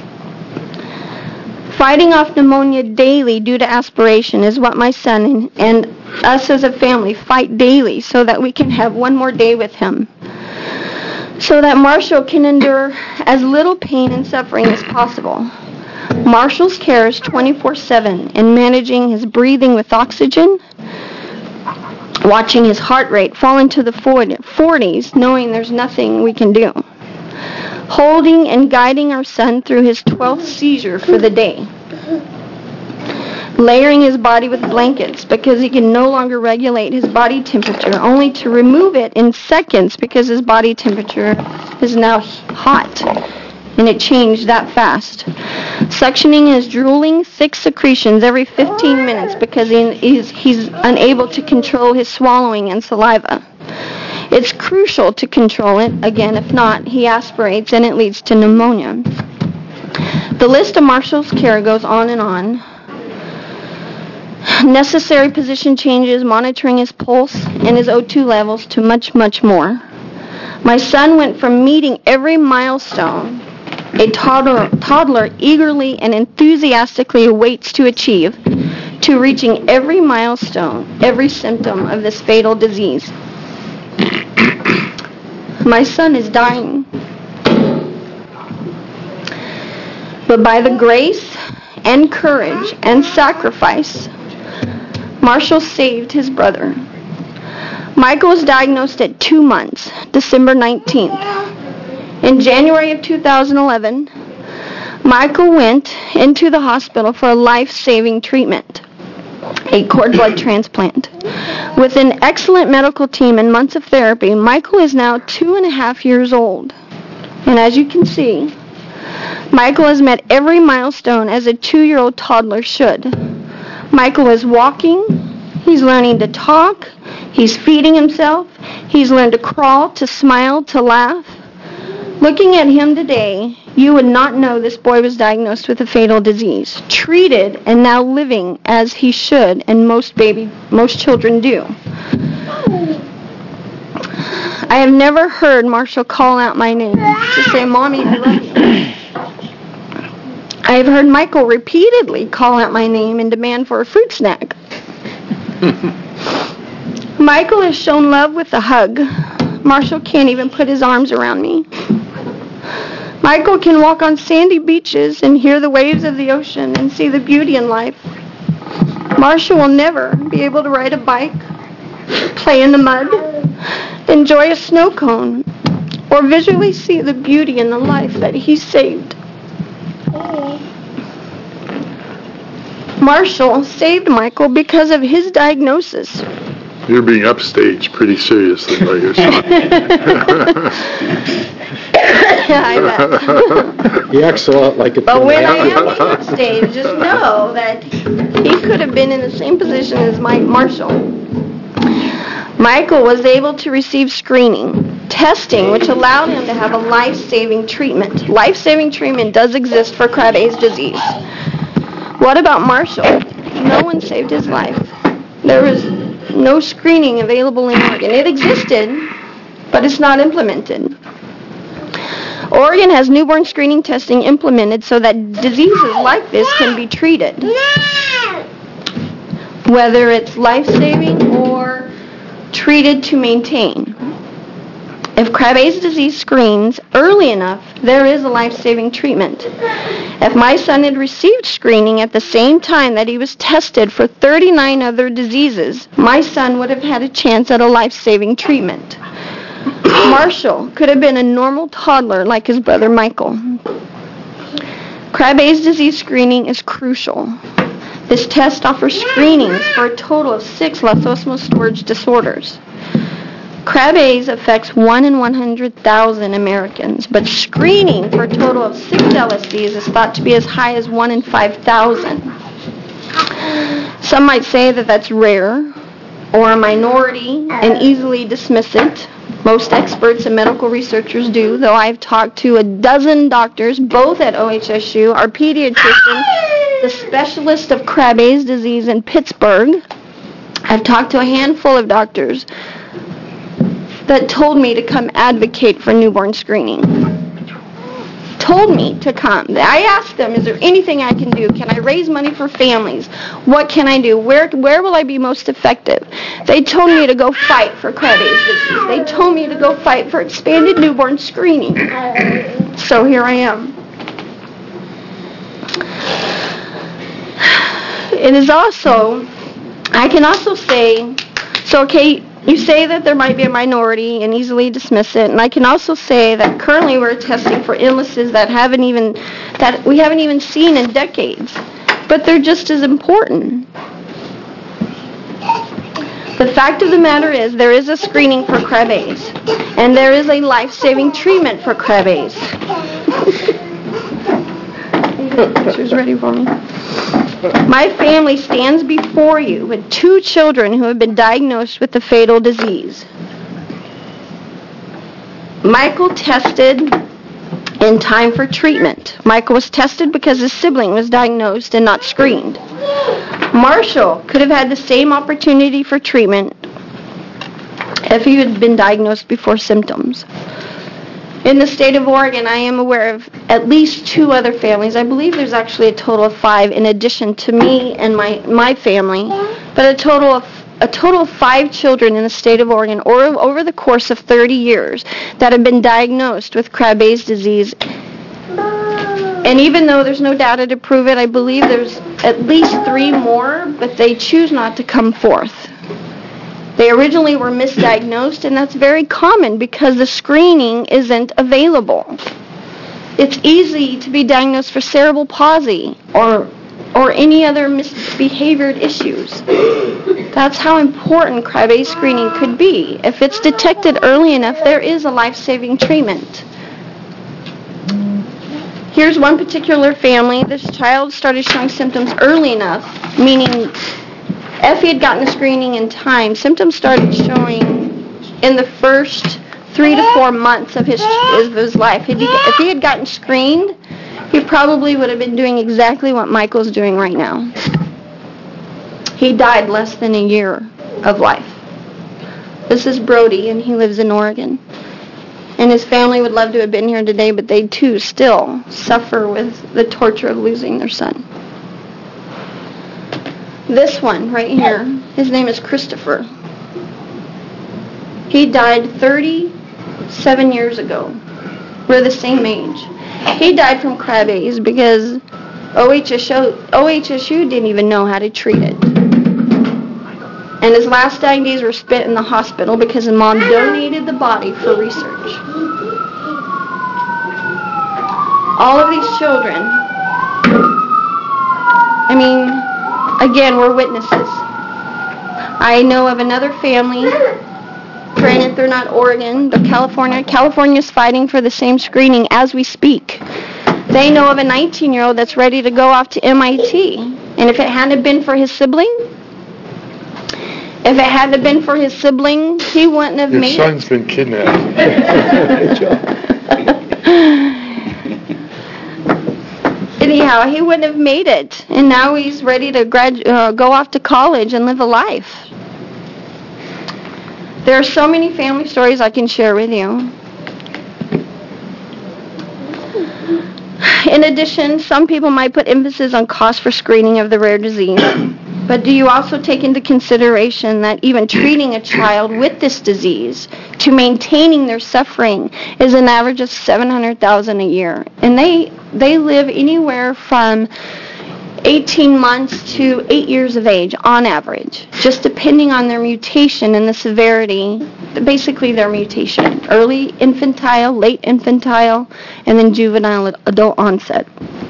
Fighting off pneumonia daily due to aspiration is what my son and, and us as a family fight daily so that we can have one more day with him, so that Marshall can endure as little pain and suffering as possible. Marshall's care is twenty-four seven in managing his breathing with oxygen, watching his heart rate fall into the forties, knowing there's nothing we can do, holding and guiding our son through his twelfth seizure for the day, layering his body with blankets because he can no longer regulate his body temperature, only to remove it in seconds because his body temperature is now hot. And it changed that fast. Suctioning his drooling thick secretions every fifteen minutes because he, he's, he's unable to control his swallowing and saliva. It's crucial to control it. Again, if not, he aspirates and it leads to pneumonia. The list of Marshall's care goes on and on. Necessary position changes, monitoring his pulse and his O two levels to much, much more. My son went from meeting every milestone a toddler, toddler eagerly and enthusiastically awaits to achieve, to reaching every milestone, every symptom of this fatal disease. My son is dying. But by the grace and courage and sacrifice, Marshall saved his brother. Michael was diagnosed at two months, December nineteenth. In January of two thousand eleven, Michael went into the hospital for a life-saving treatment, a cord blood transplant. With an excellent medical team and months of therapy, Michael is now two and a half years old. And as you can see, Michael has met every milestone as a two-year-old toddler should. Michael is walking, he's learning to talk, he's feeding himself, he's learned to crawl, to smile, to laugh. Looking at him today, you would not know this boy was diagnosed with a fatal disease, treated and now living as he should, and most baby, most children do. I have never heard Marshall call out my name to say, "Mommy, I love you." I have heard Michael repeatedly call out my name and demand for a fruit snack. Michael has shown love with a hug. Marshall can't even put his arms around me. Michael can walk on sandy beaches and hear the waves of the ocean and see the beauty in life. Marshall will never be able to ride a bike, play in the mud, enjoy a snow cone, or visually see the beauty in the life that he saved. Marshall saved Michael because of his diagnosis. You're being upstaged pretty seriously by your son. Yeah, I bet. He acts a lot like a But when I am being upstaged, just know that he could have been in the same position as Mike Marshall. Michael was able to receive screening, testing, which allowed him to have a life-saving treatment. Life-saving treatment does exist for Krabbe's disease. What about Marshall? No one saved his life. There was no screening available in Oregon. It existed, but it's not implemented. Oregon has newborn screening testing implemented so that diseases like this can be treated. Whether it's life-saving or treated to maintain. If Krabbe's disease screens early enough, there is a life-saving treatment. If my son had received screening at the same time that he was tested for thirty-nine other diseases, my son would have had a chance at a life-saving treatment. Marshall could have been a normal toddler like his brother Michael. Krabbe's disease screening is crucial. This test offers screenings for a total of six lysosomal storage disorders. Krabbe's affects one in one hundred thousand Americans, but screening for a total of six L S Ds is thought to be as high as one in five thousand. Some might say that that's rare or a minority and easily dismiss it. Most experts and medical researchers do, though I've talked to a dozen doctors, both at O H S U, our pediatrician, the specialist of Krabbe's disease in Pittsburgh. I've talked to a handful of doctors that told me to come advocate for newborn screening. Told me to come. I asked them, is there anything I can do? Can I raise money for families? What can I do? Where where will I be most effective? They told me to go fight for Krabbe's disease. They told me to go fight for expanded newborn screening. So here I am. It is also, I can also say, so okay, you say that there might be a minority and easily dismiss it, and I can also say that currently we're testing for illnesses that haven't even, that we haven't even seen in decades, but they're just as important. The fact of the matter is there is a screening for Krabbe's, and there is a life-saving treatment for Krabbe's. She was ready for me. My family stands before you with two children who have been diagnosed with the fatal disease. Michael tested in time for treatment. Michael was tested because his sibling was diagnosed and not screened. Marshall could have had the same opportunity for treatment if he had been diagnosed before symptoms. In the state of Oregon, I am aware of at least two other families. I believe there's actually a total of five in addition to me and my, my family, but a total of a total of five children in the state of Oregon or over the course of thirty years that have been diagnosed with Krabbe's disease. And even though there's no data to prove it, I believe there's at least three more, but they choose not to come forth. They originally were misdiagnosed, and that's very common because the screening isn't available. It's easy to be diagnosed for cerebral palsy or or any other misbehaviored issues. That's how important Krabbe's screening could be. If it's detected early enough, there is a life-saving treatment. Here's one particular family. This child started showing symptoms early enough, meaning if he had gotten a screening in time, symptoms started showing in the first three to four months of his of his life. If he, if he had gotten screened, he probably would have been doing exactly what Michael's doing right now. He died less than a year of life. This is Brody, and he lives in Oregon. And his family would love to have been here today, but they too still suffer with the torture of losing their son. This one right here, his name is Christopher. He died thirty-seven years ago. We're the same age. He died from Krabbe's because O H S U didn't even know how to treat it. And his last dying days were spent in the hospital because his mom donated the body for research. All of these children, I mean, again, we're witnesses. I know of another family, granted they're not Oregon, they're California. California's fighting for the same screening as we speak. They know of a nineteen-year-old that's ready to go off to M I T. And if it hadn't been for his sibling, if it hadn't been for his sibling, he wouldn't have Your made son's it. been kidnapped. Anyhow, he wouldn't have made it. And now he's ready to grad- uh, go off to college and live a life. There are so many family stories I can share with you. In addition, some people might put emphasis on cost for screening of the rare disease. But do you also take into consideration that even treating a child with this disease to maintaining their suffering is an average of seven hundred thousand dollars a year? And they they live anywhere from eighteen months to eight years of age on average, just depending on their mutation and the severity, basically their mutation, early infantile, late infantile, and then juvenile adult onset.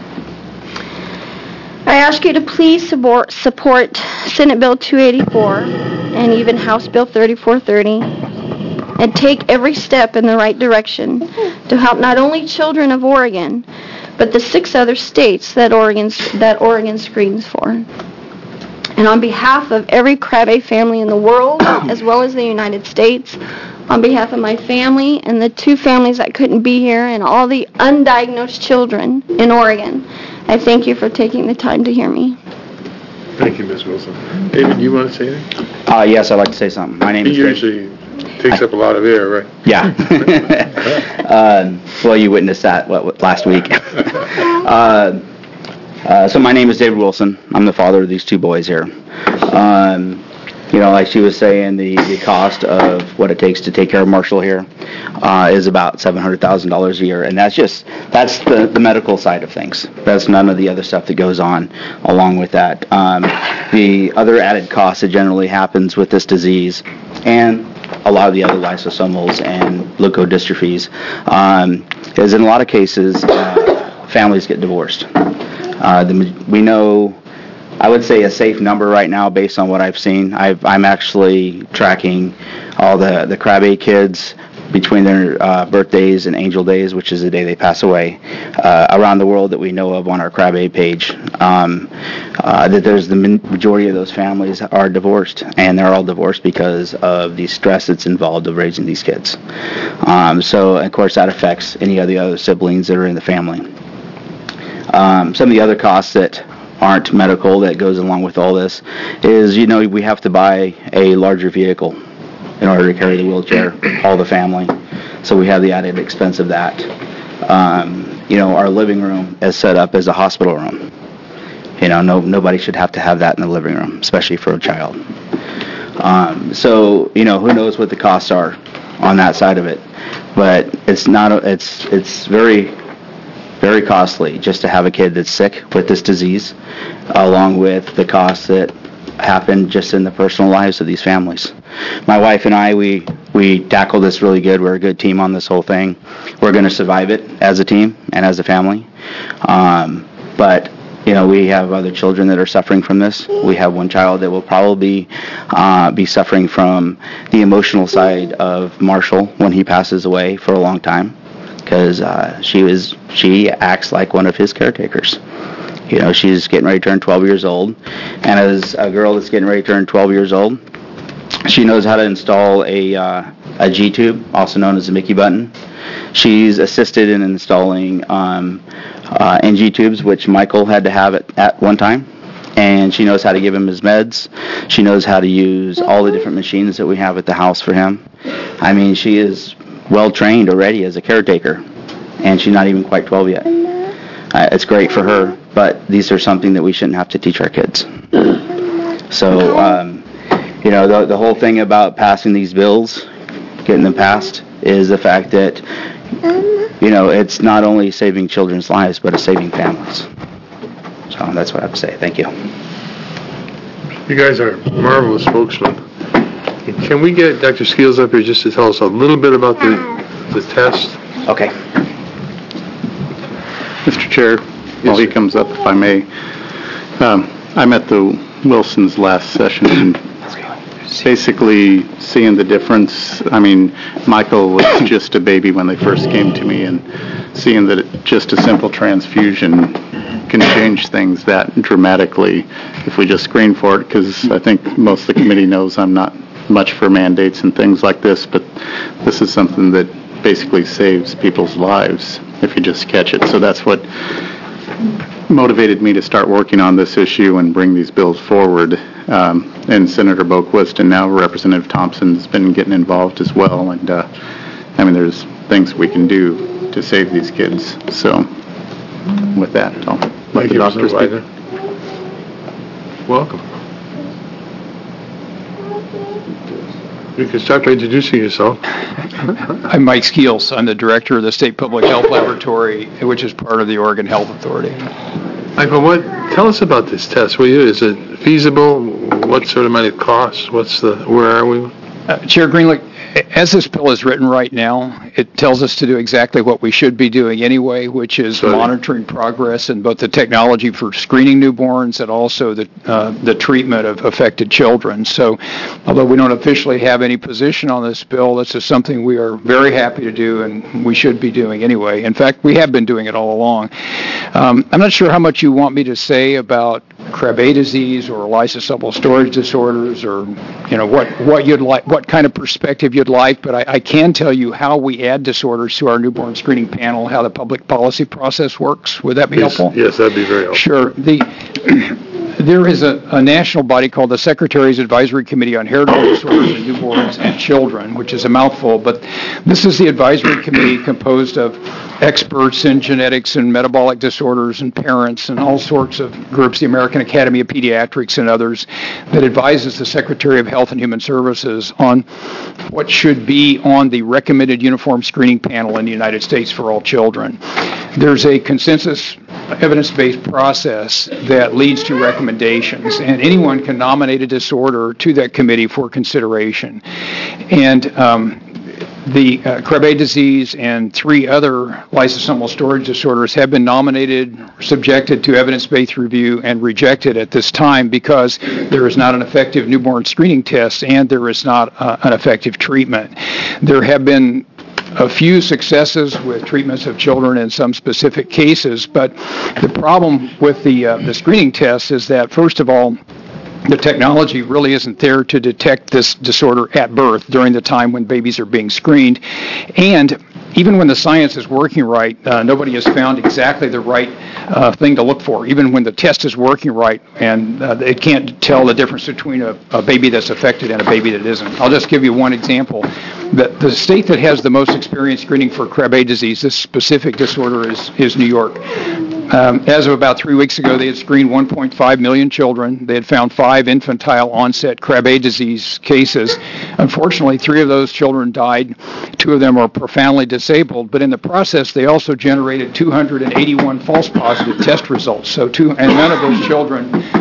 I ask you to please support, support Senate Bill two eighty-four and even House Bill thirty-four thirty and take every step in the right direction to help not only children of Oregon, but the six other states that Oregon, that Oregon screens for. And on behalf of every Krabbe family in the world, as well as the United States, on behalf of my family and the two families that couldn't be here and all the undiagnosed children in Oregon, I thank you for taking the time to hear me. Thank you, Miz Wilson. David, you want to say anything? Uh, yes, I'd like to say something. My name He is usually takes up a lot of air, right? Yeah. uh, well, you witnessed that what, what, last week. uh, uh, so my name is David Wilson. I'm the father of these two boys here. Um, you know, like she was saying, the, the cost of what it takes to take care of Marshall here uh, is about seven hundred thousand dollars a year, and that's just that's the, the medical side of things. That's none of the other stuff that goes on along with that. Um, the other added cost that generally happens with this disease, and a lot of the other lysosomal and leukodystrophies, um, is in a lot of cases uh, families get divorced. Uh, the, we know. I would say a safe number right now based on what I've seen. I've, I'm actually tracking all the, the Krabbe kids between their uh, birthdays and angel days, which is the day they pass away, uh, around the world that we know of on our Krabbe page. Um, uh, that there's the majority of those families are divorced, and they're all divorced because of the stress that's involved of raising these kids. Um, so, of course, that affects any of the other siblings that are in the family. Um, some of the other costs that aren't medical that goes along with all this is, you know, we have to buy a larger vehicle in order to carry the wheelchair, all the family. So we have the added expense of that. Um, you know, our living room is set up as a hospital room. You know, no nobody should have to have that in the living room, especially for a child. Um, so, you know, who knows what the costs are on that side of it. But it's not, a, it's, it's very... very costly just to have a kid that's sick with this disease, along with the costs that happen just in the personal lives of these families. My wife and I, we we tackle this really good. We're a good team on this whole thing. We're going to survive it as a team and as a family. Um, but, you know, we have other children that are suffering from this. We have one child that will probably uh, be suffering from the emotional side of Marshall when he passes away for a long time, because uh, she was she acts like one of his caretakers. You know, she's getting ready to turn twelve years old, and as a girl that's getting ready to turn twelve years old, she knows how to install a uh, a G-tube, also known as a Mickey button. She's assisted in installing um, uh, N G tubes, which Michael had to have at, at one time. And she knows how to give him his meds. She knows how to use all the different machines that we have at the house for him. I mean, she is well-trained already as a caretaker, and she's not even quite twelve yet. Uh, it's great for her, but these are something that we shouldn't have to teach our kids. So, um, you know, the, the whole thing about passing these bills, getting them passed, is the fact that, you know, it's not only saving children's lives, but it's saving families. So that's what I have to say. Thank you. You guys are marvelous spokesmen. Can we get Doctor Skeels up here just to tell us a little bit about the, the test? Okay. Mister Chair, while he comes up, if I may, um, I met the Wilsons last session, and basically seeing the difference. I mean, Michael was just a baby when they first came to me, and seeing that it, just a simple transfusion can change things that dramatically if we just screen for it, because I think most of the committee knows I'm not much for mandates and things like this, but this is something that basically saves people's lives if you just catch it. So that's what motivated me to start working on this issue and bring these bills forward. Um, and Senator Boquist and now Representative Thompson has been getting involved as well. And uh, I mean, there's things we can do to save these kids. So with that, I'll let the doctor speak. Welcome. You can start by introducing yourself. I'm Mike Skeels. I'm the director of the State Public Health Laboratory, which is part of the Oregon Health Authority. Michael, what? Tell us about this test, will you? Is it feasible? What sort of money it costs? What's the? Where are we? Uh, Chair Greenlick, as this bill is written right now, it tells us to do exactly what we should be doing anyway, which is Sorry. monitoring progress in both the technology for screening newborns and also the uh, the treatment of affected children. So, although we don't officially have any position on this bill, this is something we are very happy to do and we should be doing anyway. In fact, we have been doing it all along. Um, I'm not sure how much you want me to say about Krabbe disease or lysosomal storage disorders, or you know what what you'd like, what kind of perspective you'd like, but I, I can tell you how we add disorders to our newborn screening panel, how the public policy process works. Would that be yes, helpful? Yes, that'd be very helpful. Sure. The there is a, a national body called the Secretary's Advisory Committee on Heritable Disorders in Newborns and Children, which is a mouthful, but this is the advisory committee composed of experts in genetics and metabolic disorders and parents and all sorts of groups, the American Academy of Pediatrics and others, that advises the Secretary of Health and Human Services on what should be on the recommended uniform screening panel in the United States for all children. There's a consensus evidence-based process that leads to recommendations, and anyone can nominate a disorder to that committee for consideration. And um, the uh, Krabbe disease and three other lysosomal storage disorders have been nominated, subjected to evidence-based review, and rejected at this time because there is not an effective newborn screening test and there is not uh, an effective treatment. There have been a few successes with treatments of children in some specific cases, but the problem with the uh, the screening test is that, first of all, the technology really isn't there to detect this disorder at birth during the time when babies are being screened. And even when the science is working right, uh, nobody has found exactly the right uh, thing to look for, even when the test is working right, and uh, it can't tell the difference between a, a baby that's affected and a baby that isn't. I'll just give you one example. The, the state that has the most experience screening for Krabbe disease, this specific disorder, is, is New York. Um, as of about three weeks ago, they had screened one point five million children. They had found five infantile onset Krabbe disease cases. Unfortunately, three of those children died. Two of them are profoundly disabled. But in the process, they also generated two hundred eighty-one false positive test results. So two, and none of those children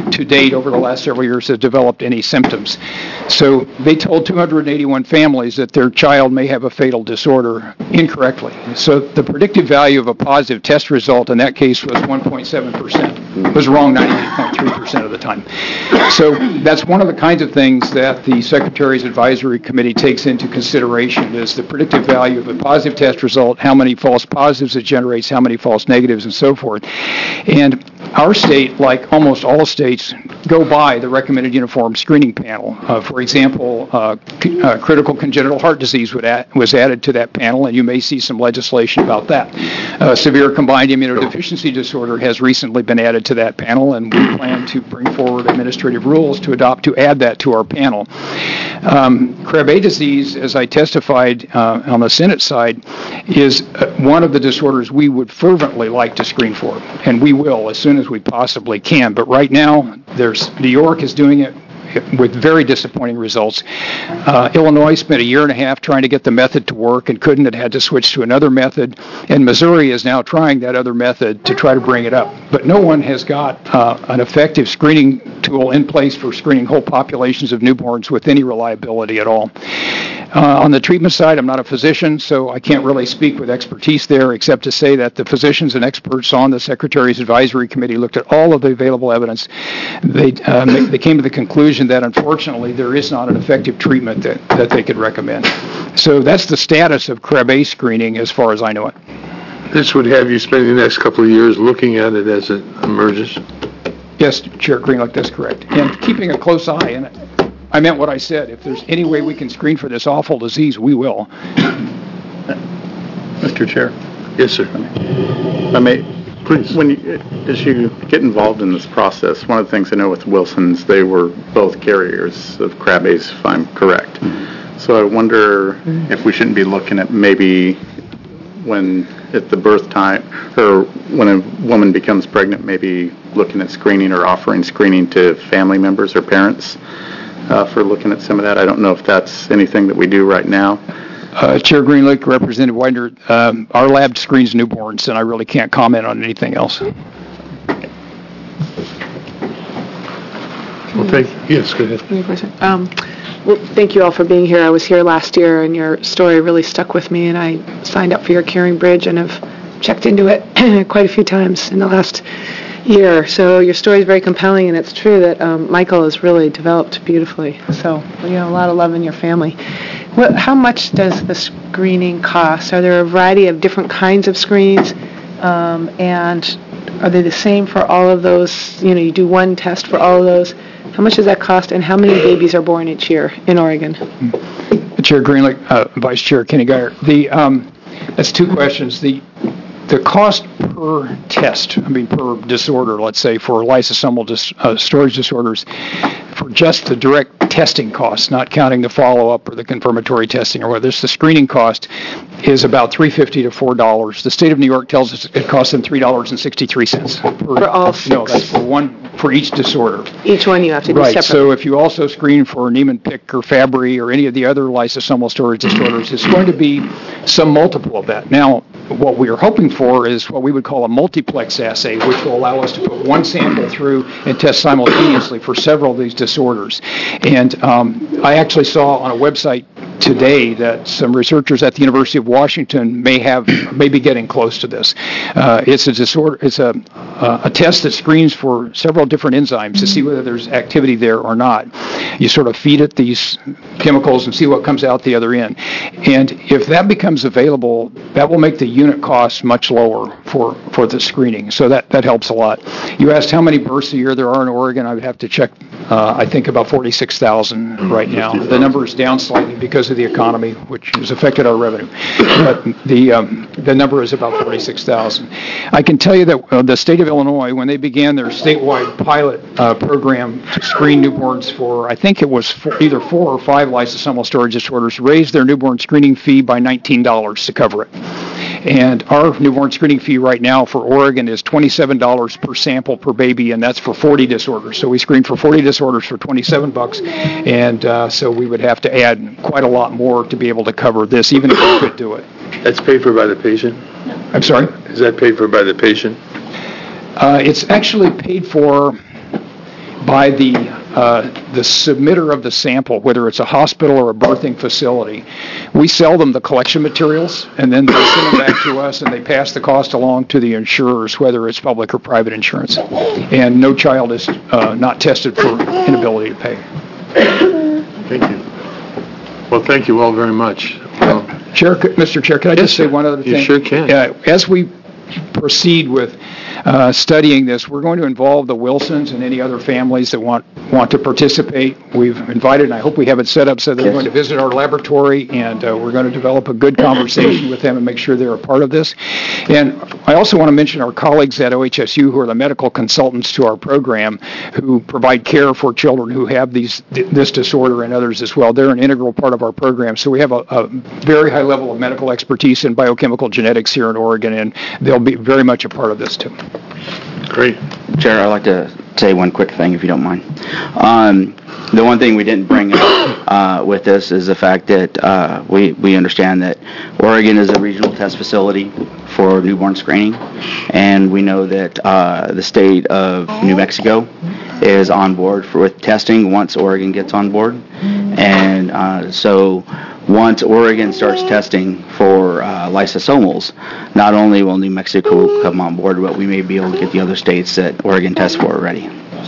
to date over the last several years has developed any symptoms. So they told two hundred eighty-one families that their child may have a fatal disorder incorrectly. So the predictive value of a positive test result in that case was one point seven percent. It was wrong ninety-eight point three percent of the time. So that's one of the kinds of things that the Secretary's Advisory Committee takes into consideration is the predictive value of a positive test result, how many false positives it generates, how many false negatives, and so forth. And our state, like almost all states, go by the recommended uniform screening panel. Uh, for example, uh, c- uh, critical congenital heart disease would add, was added to that panel, and you may see some legislation about that. Uh, severe combined immunodeficiency disorder has recently been added to that panel, and we plan to bring forward administrative rules to adopt to add that to our panel. Um, Krabbe disease, as I testified uh, on the Senate side, is uh, one of the disorders we would fervently like to screen for, and we will as soon as we possibly can. But right now, there's New York is doing it with very disappointing results. Uh, Illinois spent a year and a half trying to get the method to work and couldn't and had to switch to another method. And Missouri is now trying that other method to try to bring it up. But no one has got uh, an effective screening tool in place for screening whole populations of newborns with any reliability at all. Uh, on the treatment side, I'm not a physician, so I can't really speak with expertise there, except to say that the physicians and experts on the Secretary's Advisory Committee looked at all of the available evidence. They, uh, they came to the conclusion that, unfortunately, there is not an effective treatment that, that they could recommend. So that's the status of Krabbe screening as far as I know it. This would have you spending the next couple of years looking at it as it emerges? Yes, Chair Greenlick, that's correct. And keeping a close eye on it. I meant what I said. If there's any way we can screen for this awful disease, we will. Mister Chair. Yes, sir. I may, please. When you, as you get involved in this process, one of the things I know with Wilson's, they were both carriers of Krabbe's, if I'm correct. Mm-hmm. So I wonder mm-hmm. if we shouldn't be looking at maybe when at the birth time, or when a woman becomes pregnant, maybe looking at screening or offering screening to family members or parents. Uh, for looking at some of that. I don't know if that's anything that we do right now. Uh, Chair Greenlick, Representative Widener, um, our lab screens newborns, and I really can't comment on anything else. Well, thank you. Yes, go ahead. Any question? Um, well, thank you all for being here. I was here last year, and your story really stuck with me, and I signed up for your Caring Bridge and have checked into it quite a few times in the last year. So your story is very compelling, and it's true that um, Michael has really developed beautifully. So, you know, a lot of love in your family. What, how much does the screening cost? Are there a variety of different kinds of screens, um, and are they the same for all of those? You know, you do one test for all of those. How much does that cost, and how many babies are born each year in Oregon? Chair Greenlick, uh, Vice Chair Kenny Geyer. The um, that's two questions. The The cost per test, I mean per disorder, let's say for lysosomal dis, uh, storage disorders, for just the direct testing costs, not counting the follow-up or the confirmatory testing or whether it's the screening cost, is about three dollars and fifty cents to four dollars. The state of New York tells us it costs them three dollars and sixty-three cents. Per, for all six? No, that's for one, for each disorder. Each one you have to do right. separately. So if you also screen for Niemann-Pick or Fabry or any of the other lysosomal storage disorders, it's going to be some multiple of that. Now, what we are hoping for is what we would call a multiplex assay, which will allow us to put one sample through and test simultaneously for several of these disorders. And um, I actually saw on a website today that some researchers at the University of Washington may have, may be getting close to this. Uh, it's a disorder, it's a, uh, a test that screens for several different enzymes to see whether there's activity there or not. You sort of feed it these chemicals and see what comes out the other end. And if that becomes available, that will make the unit cost much lower for, for the screening. So that, that helps a lot. You asked how many births a year there are in Oregon. I would have to check, uh, I think about forty-six thousand right now. The number is down slightly because of the economy, which has affected our revenue. But the um, the number is about forty-six thousand. I can tell you that uh, the state of Illinois, when they began their statewide pilot uh, program to screen newborns for, I think it was for either four or five lysosomal storage disorders, raised their newborn screening fee by nineteen dollars to cover it. And our newborn screening fee right now for Oregon is twenty-seven dollars per sample per baby, and that's for forty disorders. So we screen for forty disorders for twenty-seven bucks, and uh, so we would have to add quite a lot more to be able to cover this, even if we could do it. That's paid for by the patient? I'm sorry? Is that paid for by the patient? Uh, it's actually paid for by the uh, the submitter of the sample, whether it's a hospital or a birthing facility. We sell them the collection materials, and then they send them back to us, and they pass the cost along to the insurers, whether it's public or private insurance. And no child is uh, not tested for inability to pay. Thank you. Well, thank you all very much. Well, Chair, Mister Chair, can I just yes, say sir. one other thing? You sure can. Uh, as we proceed with uh, studying this, we're going to involve the Wilsons and any other families that want want to participate. We've invited, and I hope we have it set up so they're Yes. going to visit our laboratory, and uh, we're going to develop a good conversation with them and make sure they're a part of this. And I also want to mention our colleagues at O H S U who are the medical consultants to our program who provide care for children who have these this disorder and others as well. They're an integral part of our program. So we have a, a very high level of medical expertise in biochemical genetics here in Oregon, and they'll be very much a part of this too. Great. Chair, I'd like to say one quick thing, if you don't mind. Um, the one thing we didn't bring up uh, with this is the fact that uh, we, we understand that Oregon is a regional test facility for newborn screening, and we know that uh, the state of New Mexico is on board for, with testing once Oregon gets on board. And uh, so once Oregon starts testing for uh, lysosomals, not only will New Mexico come on board, but we may be able to get the other states that Oregon tests for already.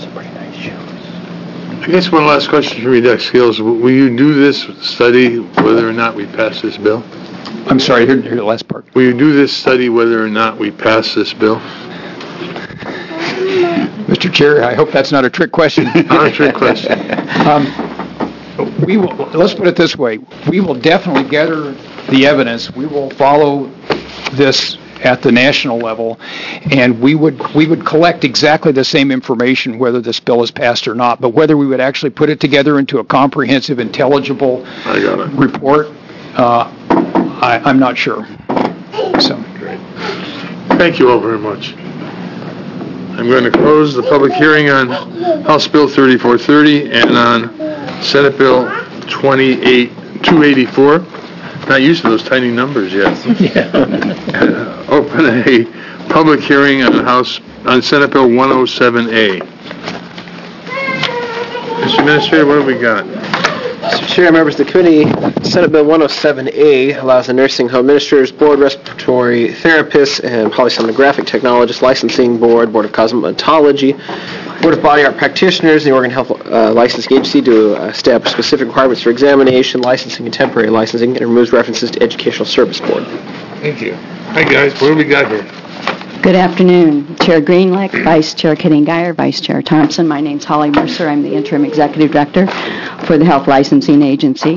I guess one last question for you, Doctor Skills. Will you do this study whether or not we pass this bill? I'm sorry, I didn't hear the last part. Will you do this study whether or not we pass this bill? Mister Chair, I hope that's not a trick question. Not a trick question. um, we will, let's put it this way. We will definitely gather the evidence. We will follow this at the national level, and we would we would collect exactly the same information whether this bill is passed or not. But whether we would actually put it together into a comprehensive, intelligible I got it. report, uh, I, I'm not sure. So, Great. Thank you all very much. I'm going to close the public hearing on House Bill thirty-four thirty and on Senate Bill twenty-eight two eighty-four. Not used to those tiny numbers yet. Yeah. Open a public hearing on House on Senate Bill one oh seven A. Mister Administrator, what have we got? Mister Chair, members of the committee, Senate Bill one oh seven A allows the Nursing Home Administrators Board, Respiratory Therapists, and Polysomnographic Technologists Licensing Board, Board of Cosmetology, Board of Body Art Practitioners, and the Oregon Health uh, Licensing Agency to uh, establish specific requirements for examination, licensing, and temporary licensing, and removes references to Educational Service Board. Thank you. Hi, guys. What do we got here? Good afternoon. Chair Greenlick, Vice Chair Kidding-Geyer, Vice Chair Thompson. My name's Holly Mercer. I'm the Interim Executive Director for the Health Licensing Agency.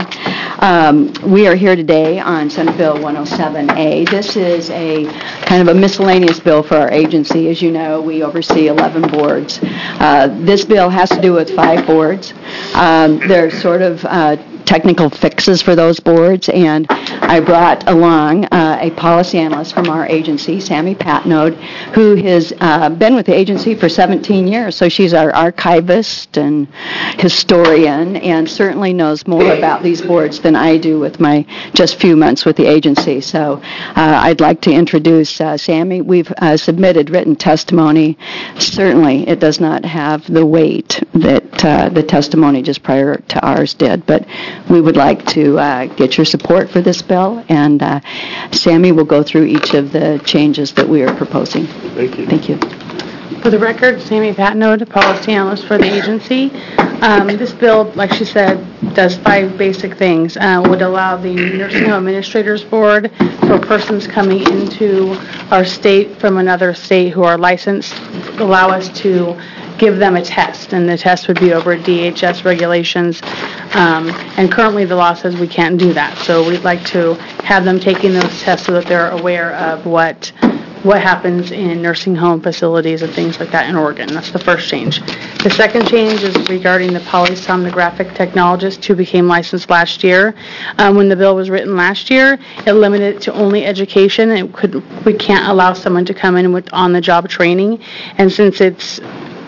Um, we are here today on Senate Bill one oh seven A. This is a kind of a miscellaneous bill for our agency. As you know, we oversee eleven boards. Uh, this bill has to do with five boards. Um, they're sort of uh, technical fixes for those boards, and I brought along uh, a policy analyst from our agency, Sammy Patnode, who has uh, been with the agency for seventeen years, so she's our archivist and historian and certainly knows more about these boards than I do with my just few months with the agency. So uh, I'd like to introduce uh, Sammy. We've uh, submitted written testimony. Certainly it does not have the weight that uh, the testimony just prior to ours did, but we would like to uh, get your support for this bill, and uh, Sammy will go through each of the changes that we are proposing. Thank you. Thank you. For the record, Sammy Patnode, policy analyst for the agency. Um, this bill, like she said, does five basic things. Uh, would allow the Nursing Home Administrators Board for persons coming into our state from another state who are licensed, allow us to give them a test, and the test would be over D H S regulations. Um, and currently the law says we can't do that. So we'd like to have them taking those tests so that they're aware of what what happens in nursing home facilities and things like that in Oregon. That's the first change. The second change is regarding the polysomnographic technologists who became licensed last year. Um, when the bill was written last year, it limited it to only education. It could we can't allow someone to come in with on-the-job training. And since it's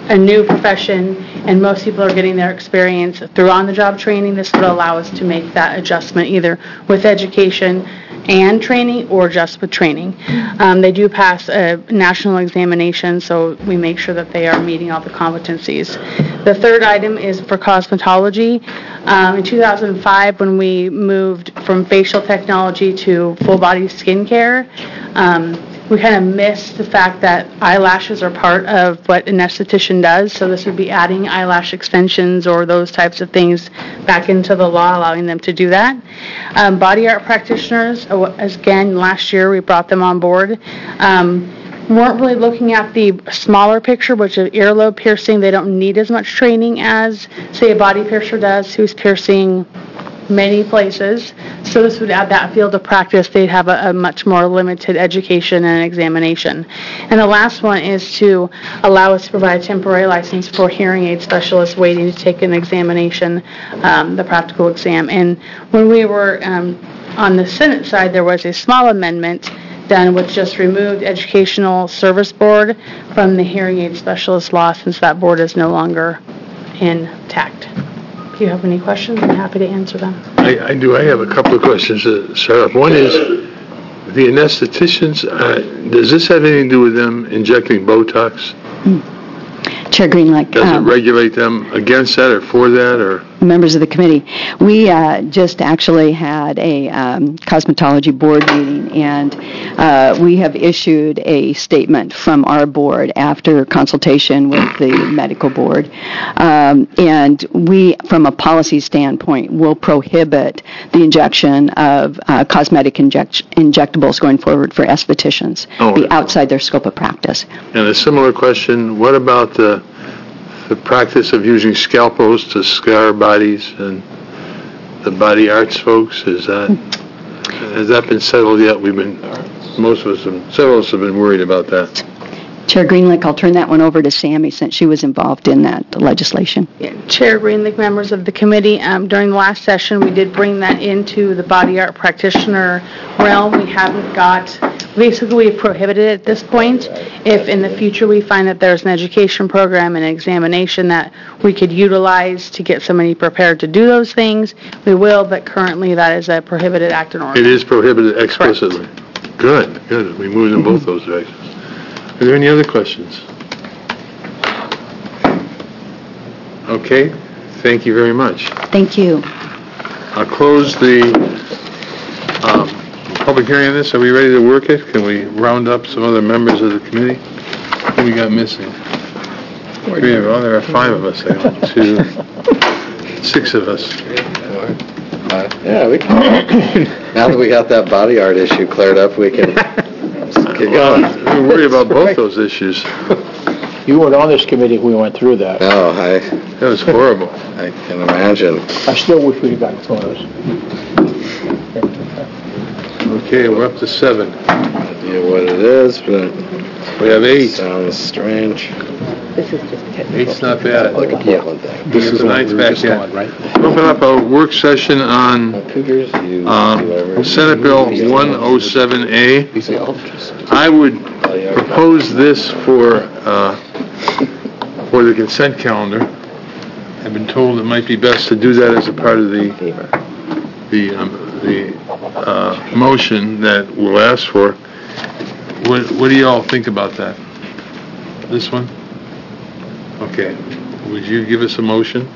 a new profession, and most people are getting their experience through on-the-job training. This would allow us to make that adjustment either with education and training or just with training. Um, they do pass a national examination, so we make sure that they are meeting all the competencies. The third item is for cosmetology. Um, in two thousand five, when we moved from facial technology to full-body skincare, um, we kind of missed the fact that eyelashes are part of what an esthetician does, so this would be adding eyelash extensions or those types of things back into the law, allowing them to do that. Um, body art practitioners, again, last year we brought them on board. Um, weren't really looking at the smaller picture, which is earlobe piercing. They don't need as much training as, say, a body piercer does, who's piercing many places. So this would add that field of practice. They'd have a, a much more limited education and examination. And the last one is to allow us to provide a temporary license for hearing aid specialists waiting to take an examination, um, the practical exam. And when we were um, on the Senate side, there was a small amendment done which just removed Educational Service Board from the hearing aid specialist law, since that board is no longer intact. If you have any questions, I'm happy to answer them. I, I do. I have a couple of questions to start off. One is, the anestheticians, uh, does this have anything to do with them injecting Botox? Mm. Chair Greenlick. Does um, it regulate them against that or for that? Or members of the committee, we uh, just actually had a um, cosmetology board meeting, and uh, we have issued a statement from our board after consultation with the medical board. Um, and we, from a policy standpoint, will prohibit the injection of uh, cosmetic inject- injectables going forward for estheticians, oh, be outside their scope of practice. And a similar question, what about the the practice of using scalpels to scar bodies, and the body arts folks? Is that, has that been settled yet? We've been, most of us, have, several of us have been worried about that. Chair Greenlick, I'll turn that one over to Sammy, since she was involved in that legislation. Yeah, Chair Greenlick, members of the committee, um, during the last session, we did bring that into the body art practitioner realm. We haven't got, basically we prohibited it at this point. If in the future we find that there's an education program and an examination that we could utilize to get somebody prepared to do those things, we will, but currently that is a prohibited act in Oregon. It is prohibited explicitly. Correct. Good, good. We moved in both those directions. Are there any other questions? Okay, thank you very much. Thank you. I'll close the um, public hearing on this. Are we ready to work it? Can we round up some other members of the committee? Who we got missing? Three of, oh, there are five of us. There. One, two, six of us. Uh, yeah, we can. Now that we got that body art issue cleared up, we can get going. We're worried about both those issues. You weren't on this committee when we went through that. No, I... That was horrible. I can imagine. I still wish we'd have gotten photos. Okay, we're up to seven. No idea what it is, but... We have eight. Sounds strange. This is just technical. Eight's not bad. Look at the one thing. This is the ninth back yet. Right? Open up a work session on uh, Senate Bill one oh seven A. I would propose this for uh, for the consent calendar. I've been told it might be best to do that as a part of the the um, the uh, motion that we'll ask for. What, what do you all think about that? This one? Okay. Would you give us a motion?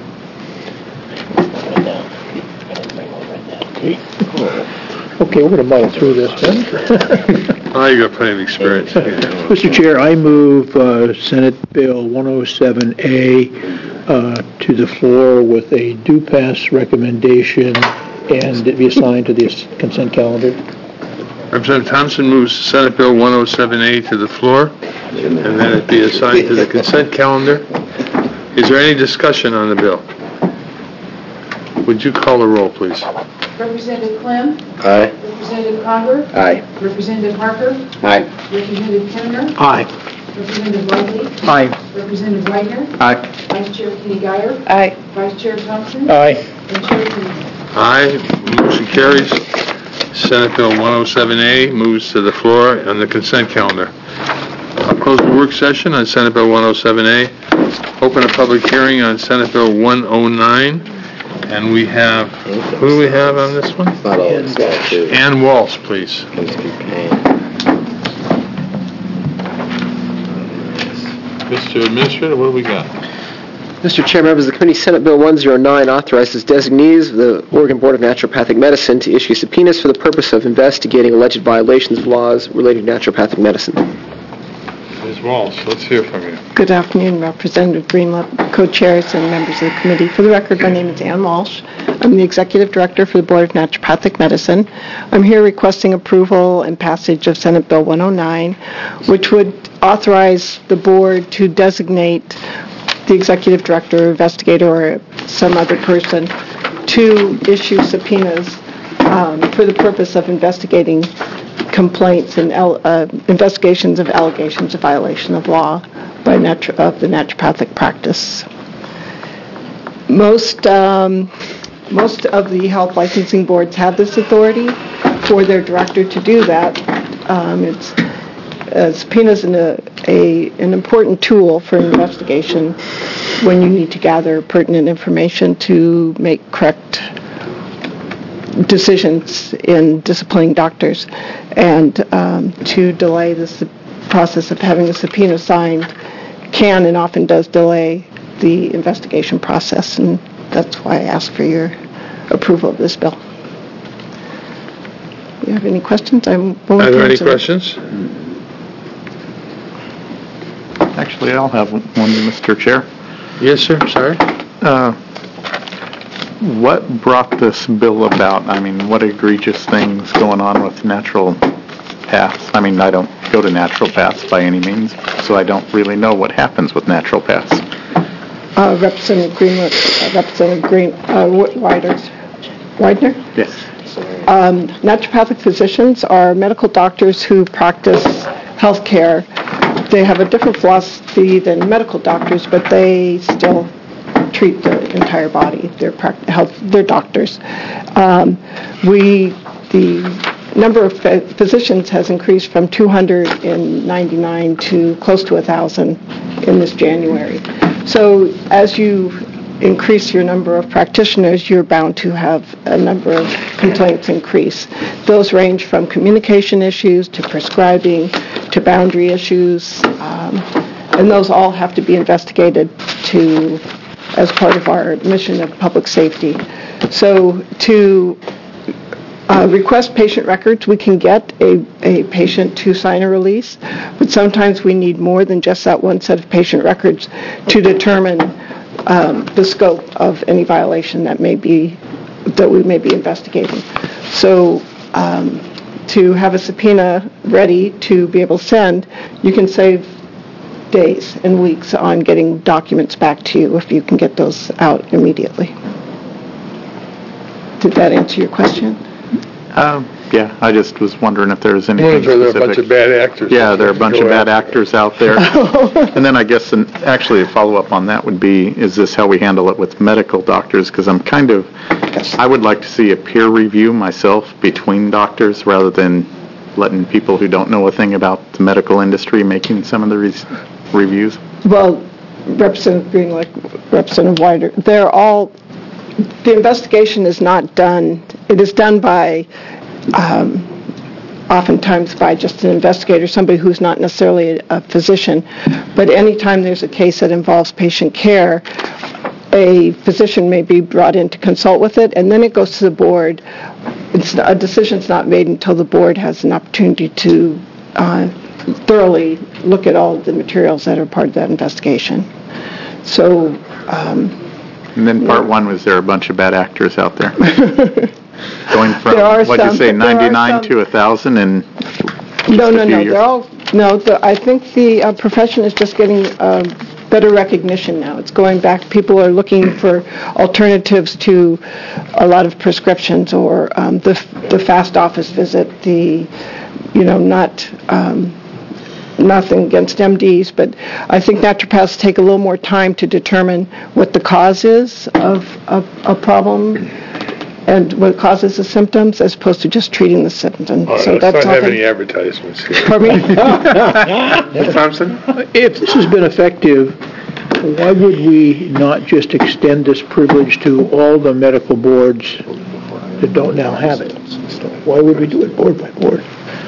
Okay. Okay, we're going to muddle through this then. Oh, you got plenty of experience. Mister Chair, I move uh, Senate Bill one oh seven A uh, to the floor with a due pass recommendation, and it be assigned to the consent calendar. Representative Thompson moves Senate Bill one oh seven A to the floor, and then it be assigned to the consent calendar. Is there any discussion on the bill? Would you call the roll, please? Representative Clem? Aye. Representative Conger? Aye. Representative Harper? Aye. Representative Turner? Aye. Representative Whiteley? Aye. Representative Wagner? Aye. Vice Chair Kenny Guyer? Aye. Vice Chair Thompson? Aye. And Chair Green. Aye. Motion carries. Senate Bill one oh seven A moves to the floor on the consent calendar. close the work session on Senate Bill one oh seven A. Open a public hearing on Senate Bill one oh nine. And we have, who do we have on this one? Not always that, too. Ann Walsh, please. Mister Administrator, what do we got? Mister Chair, members of the committee, Senate Bill one oh nine authorizes designees of the Oregon Board of Naturopathic Medicine to issue subpoenas for the purpose of investigating alleged violations of laws relating to naturopathic medicine. Miz Walsh, let's hear from you. Good afternoon, Representative Greenlip, co-chairs, and members of the committee. For the record, my name is Ann Walsh. I'm the Executive Director for the Board of Naturopathic Medicine. I'm here requesting approval and passage of Senate Bill one oh nine, which would authorize the board to designate the Executive Director, investigator, or some other person to issue subpoenas um, for the purpose of investigating complaints and uh, investigations of allegations of violation of law by natu- of the naturopathic practice. Most um, most of the health licensing boards have this authority for their director to do that. Um, it's uh, subpoenas an, a, a an important tool for investigation when you need to gather pertinent information to make correct decisions in disciplining doctors, and um, to delay this process of having a subpoena signed can and often does delay the investigation process, and that's why I ask for your approval of this bill. Do you have any questions? I'm willing Are to there any answer them. questions? Actually, I'll have one, Mister Chair. Yes, sir. Sorry. Uh, What brought this bill about? I mean, what egregious things going on with naturopaths? I mean, I don't go to naturopaths by any means, so I don't really know what happens with naturopaths. Uh, Representative Greenwood, uh, Representative Green, uh, Wider, Widener? Yes. Um, naturopathic physicians are medical doctors who practice health care. They have a different philosophy than medical doctors, but they still treat the entire body. They're pract- health. They're doctors. Um, we the number of ph- physicians has increased from two hundred ninety-nine to close to one thousand in this January. So as you increase your number of practitioners, you're bound to have a number of complaints increase. Those range from communication issues to prescribing to boundary issues, um, and those all have to be investigated to as part of our mission of public safety. So to uh, request patient records, we can get a, a patient to sign a release, but sometimes we need more than just that one set of patient records to determine um, the scope of any violation that may be, that we may be investigating. So um, to have a subpoena ready to be able to send, you can save days and weeks on getting documents back to you if you can get those out immediately. Did that answer your question? Um, yeah, I just was wondering if there was anything Wondering if there are a specific. bunch of bad actors. Yeah, there are a bunch of Go bad after. actors out there. And then I guess, an, actually, a follow-up on that would be, is this how we handle it with medical doctors? Because I'm kind of, I would like to see a peer review myself between doctors rather than letting people who don't know a thing about the medical industry making some of the res- reviews. Well, Representative Greenlick, Representative Wider, they're all, the investigation is not done, it is done by, um, oftentimes by just an investigator, somebody who's not necessarily a physician, but anytime there's a case that involves patient care, a physician may be brought in to consult with it, and then it goes to the board. It's, a decision's not made until the board has an opportunity to uh, thoroughly look at all the materials that are part of that investigation. So, um, And then part one was there a bunch of bad actors out there? Going from, There are what'd you some, say, but there are ninety-nine some- to one thousand in no, no, a few no, years? they're all, no, the, I think the uh, profession is just getting uh, better recognition now. It's going back, people are looking for alternatives to a lot of prescriptions or um, the, the fast office visit, the, you know, not, um, nothing against M Ds, but I think naturopaths take a little more time to determine what the cause is of, of a problem and what causes the symptoms as opposed to just treating the symptoms. Oh, So let's that's not have often- any advertisements here. Pardon me? Miz Thompson? If this has been effective, why would we not just extend this privilege to all the medical boards that don't now have it? Why would we do it board by board?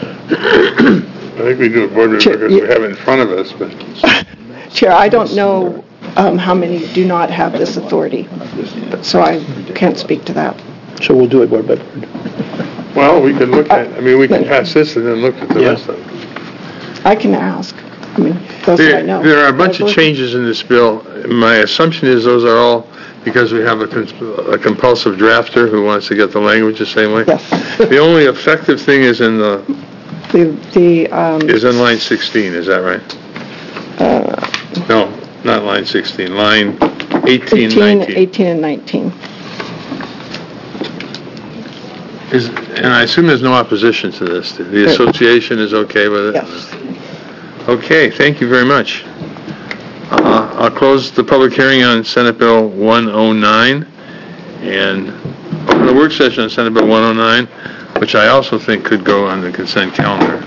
I think we do it board Chair, because yeah. we have it in front of us, but Chair, I don't know um, how many do not have this authority, so I can't speak to that. So we'll do it board by board. well, we could look at, I mean, we can pass this and then look at the rest of it. I can ask. I mean, those that I There know. there are a bunch of changes in this bill. My assumption is those are all because we have a cons- a compulsive drafter who wants to get the language the same way. Yes. The only effective thing is in the, The, the, um, is in line sixteen, is that right? No, not line sixteen, line eighteen, eighteen, nineteen. eighteen and nineteen. Is, and I assume there's no opposition to this. The association is okay with it? Yes. Okay, thank you very much. Uh, I'll close the public hearing on Senate Bill one oh nine and open the work session on Senate Bill one oh nine, which I also think could go on the consent calendar.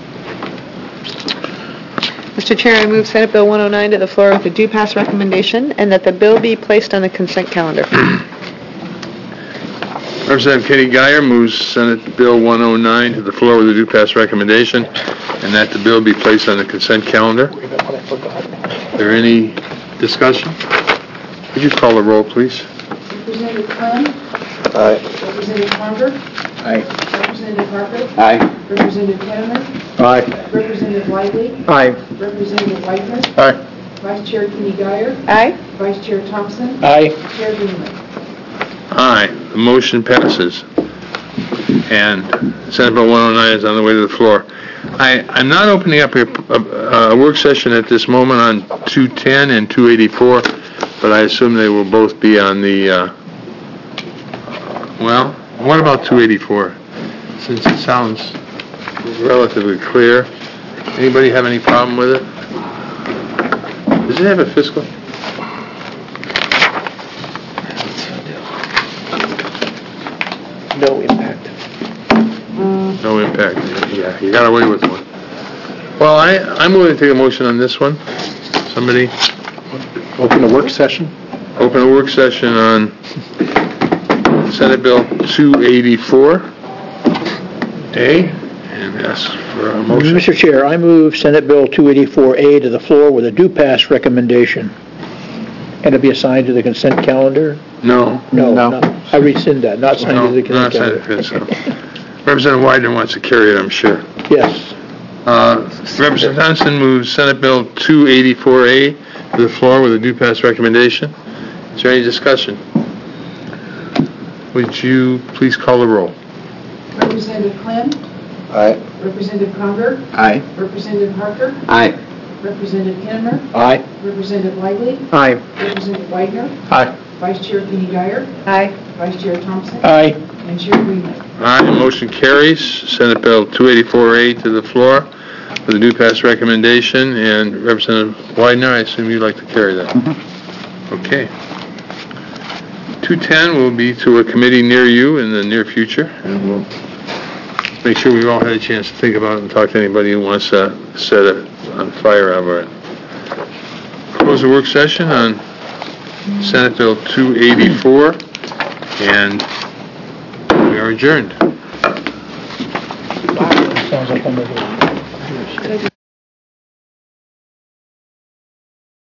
Mister Chair, I move Senate Bill one oh nine to the floor with a due pass recommendation and that the bill be placed on the consent calendar. Representative Katie Geyer moves Senate Bill one oh nine to the floor with a due pass recommendation and that the bill be placed on the consent calendar. Is there any discussion? Would you call the roll, please? Representative Quinn. Aye. Representative Carver. Aye. Representative Harper. Aye. Representative Kettemer. Aye. Representative Lively. Aye. Representative Whiteman. Aye. Vice Chair Kenny Guyer. Aye. Vice Chair Thompson. Aye. Chair Greenlee. Aye. The motion passes. And Senate Bill one oh nine is on the way to the floor. I, I'm not opening up a, a, a work session at this moment on two ten and two eighty-four, but I assume they will both be on the, uh, well, what about two eighty-four? Since it sounds relatively clear. Anybody have any problem with it? Does it have a fiscal? No impact. No impact. Yeah, you got away with one. Well, I, I'm willing to take a motion on this one. Somebody Open a work session? open a work session on Senate Bill two eighty-four A and ask for a motion. Mister Chair, I move Senate Bill two eighty-four A to the floor with a due pass recommendation. And to be assigned to the consent calendar? No. No, no. I rescind that, not signed No, to the not consent signed calendar. to consent. Representative Widener wants to carry it, I'm sure. Yes. Uh, Representative Thompson moves Senate Bill two eighty-four A to the floor with a due pass recommendation. Is there any discussion? Would you please call the roll? Representative Quinn. Aye. Representative Conger. Aye. Representative Harper. Aye. Representative Kettemer. Aye. Representative Lively. Aye. Representative Widener. Aye. Vice Chair Kenny Guyer. Aye. Vice Chair Thompson. Aye. And Chair Greenlee. Aye, motion carries. Senate Bill two eighty-four A to the floor with a due pass recommendation. And Representative Widener, I assume you'd like to carry that? Okay. two ten will be to a committee near you in the near future, and we'll make sure we've all had a chance to think about it and talk to anybody who wants to set it on fire over it. Close the work session on Senate Bill two eighty-four, and we are adjourned. Sounds like I'm